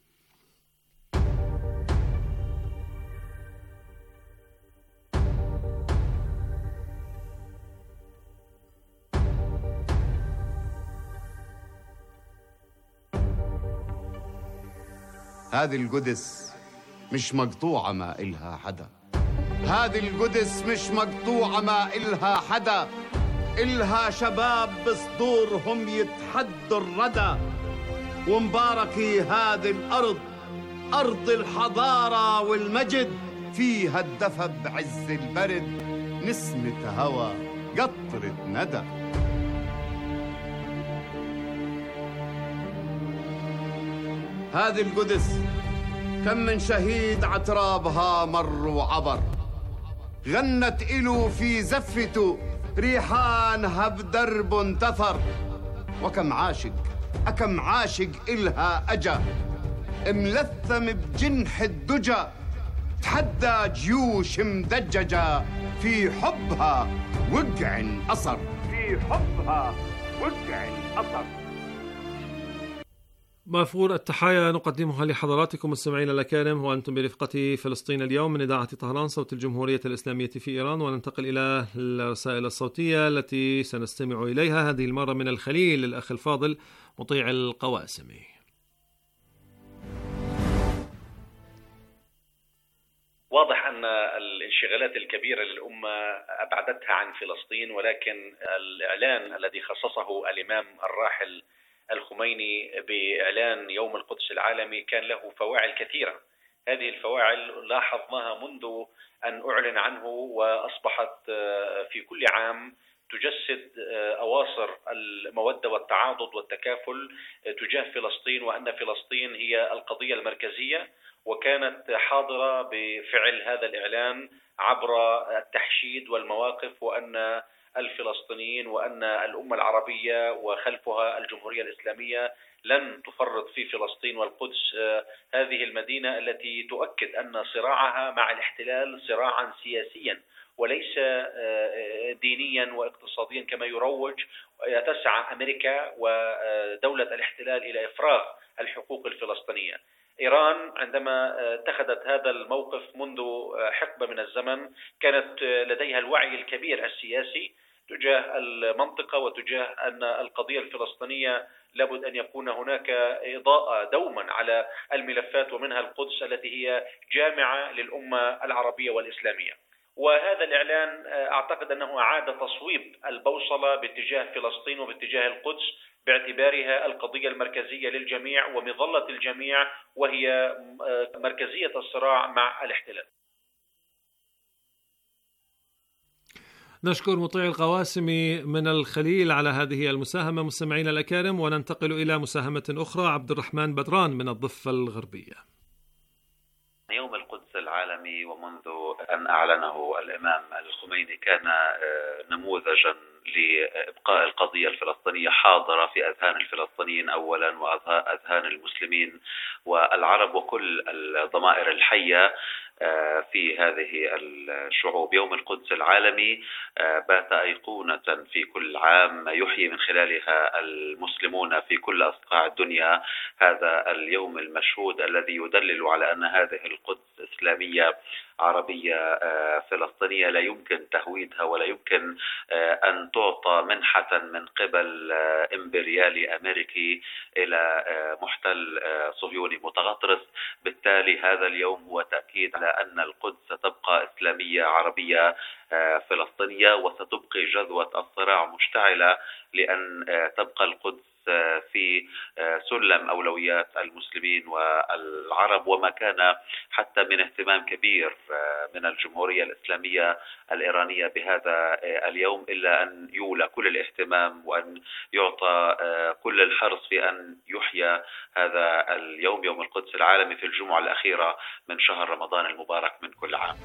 هذه القدس مش مقطوعة ما إلها حدا، هذه القدس مش مقطوعة ما إلها حدا، إلها شباب بصدورهم يتحدوا الردى. ومباركي هذه الأرض، أرض الحضارة والمجد، فيها الدفى بعز البرد، نسمة هوى قطرة ندى. هذه القدس كم من شهيد عترابها مر وعبر، غنت إله في زفته ريحانها بدرب انتثر. وكم عاشق أكم عاشق إلها أجا، ملثم بجنح الدجى، تحدى جيوش مدججة، في حبها وقع أثر، في حبها وقع أثر. مافور التحايا نقدمها لحضراتكم مستمعينا الأكارم وأنتم برفقة فلسطين اليوم من إذاعة طهران صوت الجمهورية الإسلامية في إيران. وننتقل إلى الرسائل الصوتية التي سنستمع إليها هذه المرة من الخليل الأخ الفاضل مطيع القواسمي. واضح أن الانشغالات الكبيرة للأمة أبعدتها عن فلسطين، ولكن الإعلان الذي خصصه الإمام الراحل الخميني بإعلان يوم القدس العالمي كان له فواعل كثيرة. هذه الفواعل لاحظناها منذ أن أعلن عنه، وأصبحت في كل عام تجسد أواصر المودة والتعاضد والتكافل تجاه فلسطين، وأن فلسطين هي القضية المركزية، وكانت حاضرة بفعل هذا الإعلان عبر التحشيد والمواقف، وأن الفلسطينيين وأن الأمة العربية وخلفها الجمهورية الإسلامية لن تفرط في فلسطين والقدس، هذه المدينة التي تؤكد أن صراعها مع الاحتلال صراعا سياسيا وليس دينيا واقتصاديا كما يروج. تسعى أمريكا ودولة الاحتلال إلى إفراغ الحقوق الفلسطينية. إيران عندما اتخذت هذا الموقف منذ حقبة من الزمن كانت لديها الوعي الكبير السياسي تجاه المنطقة وتجاه أن القضية الفلسطينية لابد أن يكون هناك إضاءة دوما على الملفات، ومنها القدس التي هي جامعة للأمة العربية والإسلامية. وهذا الإعلان أعتقد أنه أعاد تصويب البوصلة باتجاه فلسطين وباتجاه القدس باعتبارها القضية المركزية للجميع ومظلة الجميع، وهي مركزية الصراع مع الاحتلال. نشكر مطيع القواسمي من الخليل على هذه المساهمة مستمعينا الأكارم، وننتقل إلى مساهمة أخرى. عبد الرحمن بدران من الضفة الغربية. يوم القدس العالمي ومنذ أن أعلنه الإمام الخميني كان نموذجا لإبقاء القضية الفلسطينية حاضرة في أذهان الفلسطينيين أولا وأذهان المسلمين والعرب وكل الضمائر الحية في هذه الشعوب. يوم القدس العالمي بات أيقونة في كل عام يحيي من خلالها المسلمون في كل أصقاع الدنيا هذا اليوم المشهود الذي يدلل على أن هذه القدس إسلامية عربية فلسطينية لا يمكن تهويدها ولا يمكن أن تعطى منحة من قبل إمبريالي أمريكي إلى محتل صهيوني متغطرس. بالتالي هذا اليوم هو تأكيد على أن القدس ستبقى إسلامية عربية فلسطينية، وستبقي جذوة الصراع مشتعلة لأن تبقى القدس في سلم أولويات المسلمين والعرب، وما كان حتى من اهتمام كبير من الجمهورية الإسلامية الإيرانية بهذا اليوم، إلا أن يولى كل الاهتمام وأن يعطى كل الحرص في أن يحيى هذا اليوم يوم القدس العالمي في الجمعة الأخيرة من شهر رمضان المبارك من كل عام.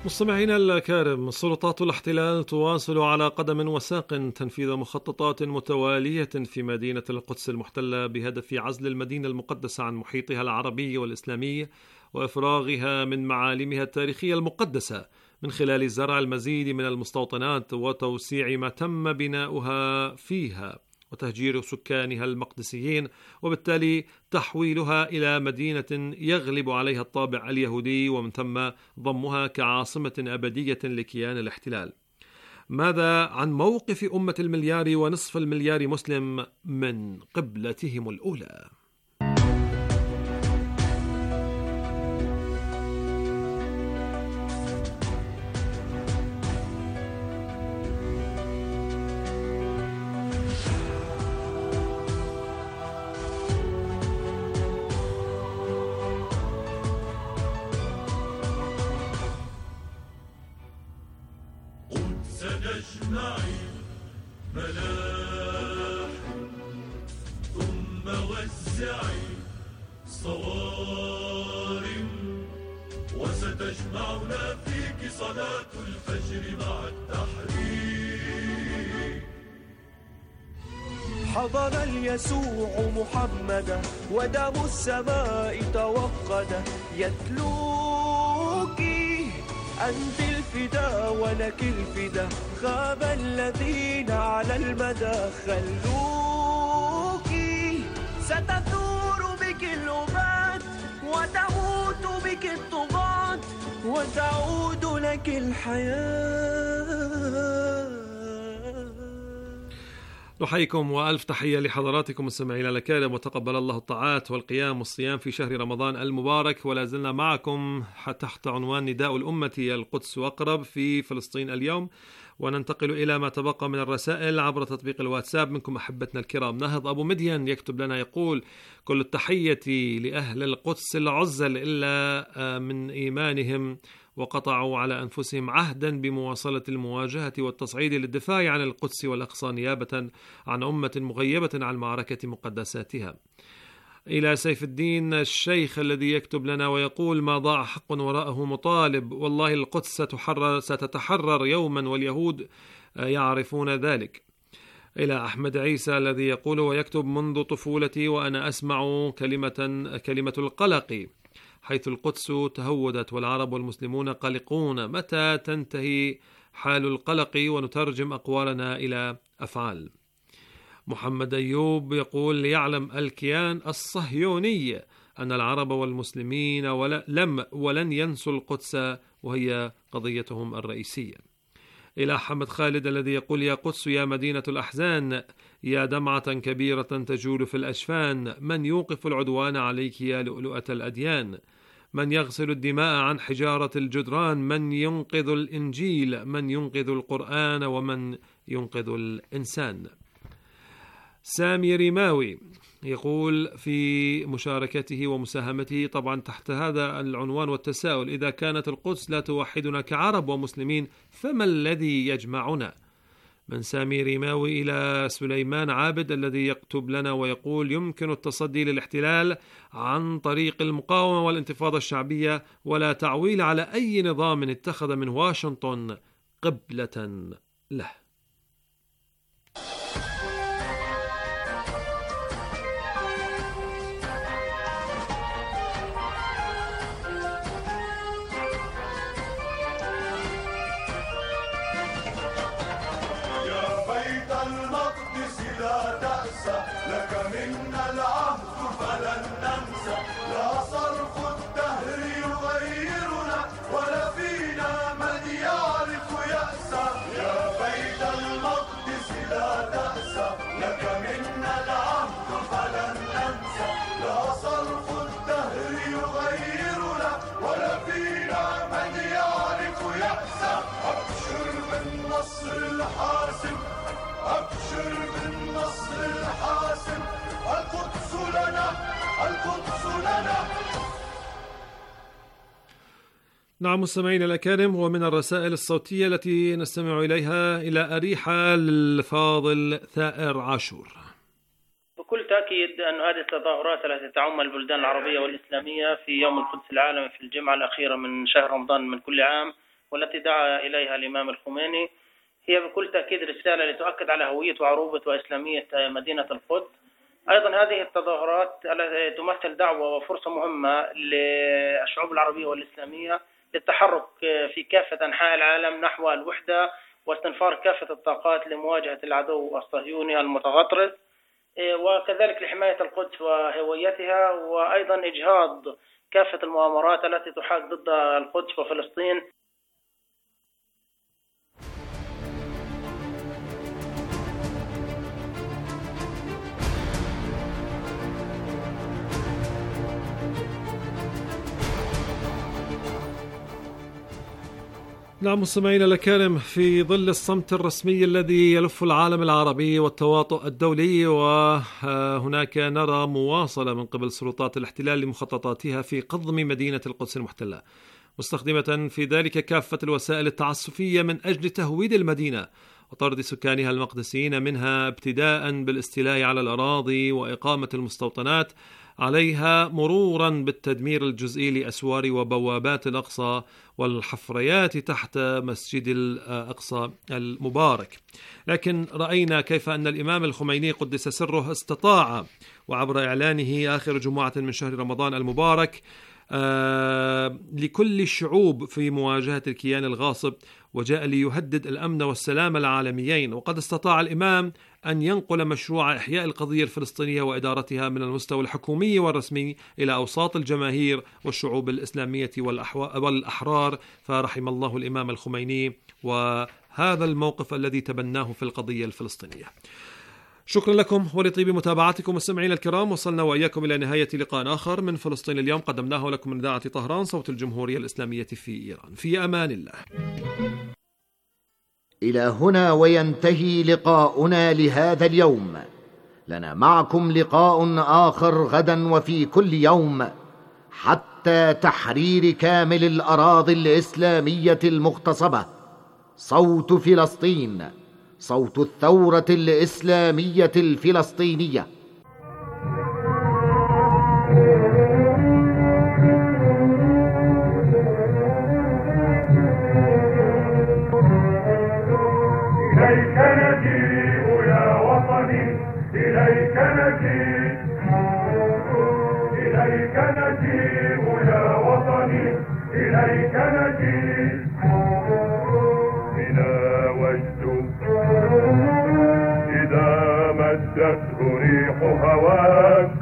مستمعينا الكرام، سلطات الاحتلال تواصل على قدم وساق تنفيذ مخططات متوالية في مدينة القدس المحتلة بهدف عزل المدينة المقدسة عن محيطها العربي والإسلامي وإفراغها من معالمها التاريخية المقدسة من خلال زرع المزيد من المستوطنات وتوسيع ما تم بناؤها فيها وتهجير سكانها المقدسيين، وبالتالي تحويلها إلى مدينة يغلب عليها الطابع اليهودي ومن ثم ضمها كعاصمة أبدية لكيان الاحتلال. ماذا عن موقف أمة المليار ونصف المليار مسلم من قبلتهم الأولى؟ سنجمعي ملاح ثم وزعي صوارم وستجمعنا فيك صلاة الفجر مع التحرير. حضر اليسوع محمدا ودم السماء توقد يتلوك أنت الفدا ولك الفدا خاب الذين على المدى خلوك ستثور بك الأبات وتموت بك الطغاة وتعود لك الحياة. نحييكم وألف تحية لحضراتكم مستمعينا الكرام، وتقبل الله الطاعات والقيام والصيام في شهر رمضان المبارك. ولا زلنا معكم تحت عنوان نداء الأمة القدس أقرب في فلسطين اليوم، وننتقل إلى ما تبقى من الرسائل عبر تطبيق الواتساب منكم أحبتنا الكرام. ناهض أبو مدين يكتب لنا يقول: كل التحية لأهل القدس العزل إلا من إيمانهم وقطعوا على أنفسهم عهدا بمواصلة المواجهة والتصعيد للدفاع عن القدس والأقصى نيابة عن أمة مغيبة عن معركة مقدساتها. إلى سيف الدين الشيخ الذي يكتب لنا ويقول: ما ضاع حق وراءه مطالب، والله القدس ستحرر ستتحرر يوما واليهود يعرفون ذلك. إلى أحمد عيسى الذي يقول ويكتب: منذ طفولتي وأنا أسمع كلمة كلمة القلق، حيث القدس تهودت والعرب والمسلمون قلقون، متى تنتهي حال القلق ونترجم أقوالنا إلى أفعال. محمد أيوب يقول: ليعلم الكيان الصهيوني أن العرب والمسلمين ولا لم ولن ينسوا القدس وهي قضيتهم الرئيسية. إلى حمد خالد الذي يقول: يا قدس يا مدينة الأحزان، يا دمعة كبيرة تجول في الأجفان، من يوقف العدوان عليك يا لؤلؤة الأديان؟ من يغسل الدماء عن حجارة الجدران؟ من ينقذ الإنجيل؟ من ينقذ القرآن؟ ومن ينقذ الإنسان؟ سامي ريماوي يقول في مشاركته ومساهمته طبعا تحت هذا العنوان والتساؤل: إذا كانت القدس لا توحدنا كعرب ومسلمين فما الذي يجمعنا؟ من سامي ريماوي إلى سليمان عابد الذي يكتب لنا ويقول: يمكن التصدي للاحتلال عن طريق المقاومة والانتفاضة الشعبية، ولا تعويل على أي نظام اتخذ من واشنطن قبلة له. نعم مستمعينا الأكارم، ومن الرسائل الصوتية التي نستمع إليها إلى أريحة للفاضل ثائر عاشور. بكل تأكيد أن هذه التظاهرات التي تعم البلدان العربية والإسلامية في يوم القدس العالمي في الجمعة الأخيرة من شهر رمضان من كل عام والتي دعا إليها الإمام الخميني هي بكل تأكيد رسالة لتؤكد على هوية وعروبة وإسلامية مدينة القدس. أيضا هذه التظاهرات تمثل دعوة وفرصة مهمة للشعوب العربية والإسلامية للتحرك في كافة أنحاء العالم نحو الوحدة واستنفار كافة الطاقات لمواجهة العدو الصهيوني المتغطرس، وكذلك لحماية القدس وهويتها، وأيضا إجهاض كافة المؤامرات التي تحاك ضد القدس وفلسطين. نعم مستمعينا الكرام، في ظل الصمت الرسمي الذي يلف العالم العربي والتواطؤ الدولي، وهناك نرى مواصلة من قبل سلطات الاحتلال لمخططاتها في قضم مدينة القدس المحتلة، مستخدمة في ذلك كافة الوسائل التعسفية من أجل تهويد المدينة وطرد سكانها المقدسيين منها، ابتداء بالاستيلاء على الأراضي وإقامة المستوطنات عليها، مرورا بالتدمير الجزئي لأسوار وبوابات الأقصى والحفريات تحت مسجد الأقصى المبارك. لكن رأينا كيف أن الإمام الخميني قدس سره استطاع، وعبر إعلانه آخر جمعة من شهر رمضان المبارك آه لكل الشعوب في مواجهة الكيان الغاصب، وجاء ليهدد الأمن والسلام العالميين. وقد استطاع الإمام أن ينقل مشروع إحياء القضية الفلسطينية وإدارتها من المستوى الحكومي والرسمي إلى أوساط الجماهير والشعوب الإسلامية والأحرار، فرحم الله الإمام الخميني وهذا الموقف الذي تبناه في القضية الفلسطينية. شكرا لكم ولطيب متابعتكم مستمعينا الكرام. وصلنا وإياكم إلى نهاية لقاء آخر من فلسطين اليوم قدمناه لكم من إذاعة طهران صوت الجمهورية الإسلامية في إيران. في أمان الله. إلى هنا وينتهي لقاؤنا لهذا اليوم. لنا معكم لقاء آخر غدا وفي كل يوم حتى تحرير كامل الأراضي الإسلامية المغتصبة. صوت فلسطين، صوت الثورة الإسلامية الفلسطينية. إليك نجيء يا وطني، إليك نجيء، إليك نجيء يا وطني، إليك نجيء. بنا وجد إذا مدته ريح هواك،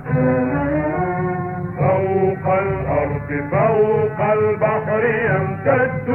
فوق الأرض فوق البحر يمتد.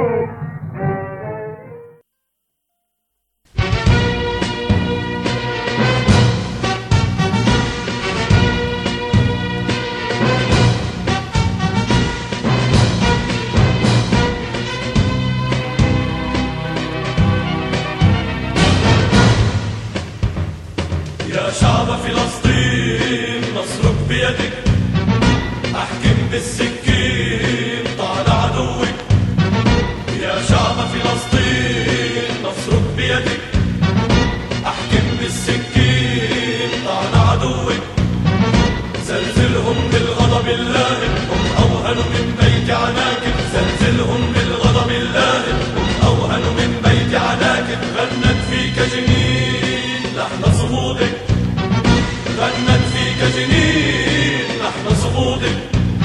شعب فلسطين نصرك بيدك، احكم بالسكين طال عدوك. يا شعب فلسطين نصرك بيدك، احكم بالسكين طال عدوك. زلزلهم بالغضب اللائم، هم اوهن من بيت عناكب. زلزلهم بالغضب اللائم، هم اوهن من بيت عناكب. غنت فيك جنين لحن صمودك، غنت فيك جنين نحن صمودك.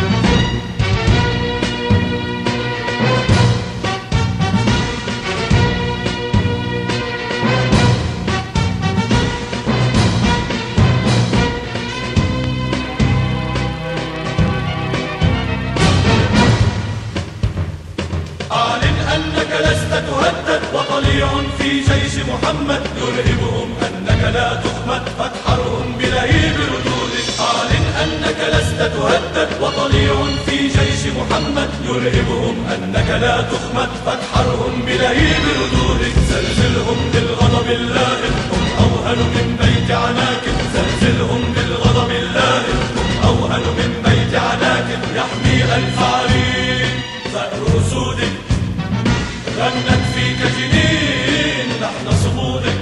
أعلن أنك لست تهدد، وطليع في جيش محمد يرهبهم أنك لا تخمد، فتحرهم بلهيب ردودك. أعلن أنك لست تهدد، وطليع في جيش محمد يرهبهم أنك لا تخمد، فتحرهم بلهيب ردودك. زلزلهم بالغضب اللائم، هم أوهن من بيت عناكب. زلزلهم بالغضب اللائم، هم أوهن من بيت عناكب. يحمي ألف عرين ثأر أسودك، غنت فيك جنين لحن صمودك.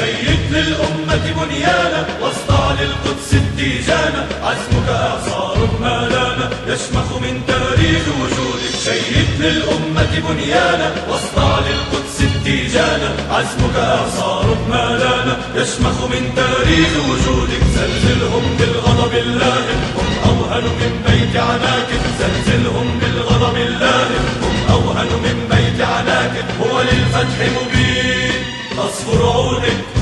شيد للأمة بنيانا واصدع للقدس التيجانا، عزمك إعصار ما لانا يشمخ من تاريخ وجودك. شيد للأمة بنيانا واصدع للقدس التيجانا، عزمك إعصار ما لانا يشمخ من تاريخ وجودك. زلزلهم بالغضب اللاهب هم أوهن من بيت عناك، زلزلهم بالغضب اللاهب هم أوهن من بيت عناك. هو للفتح مبين أصفر عودك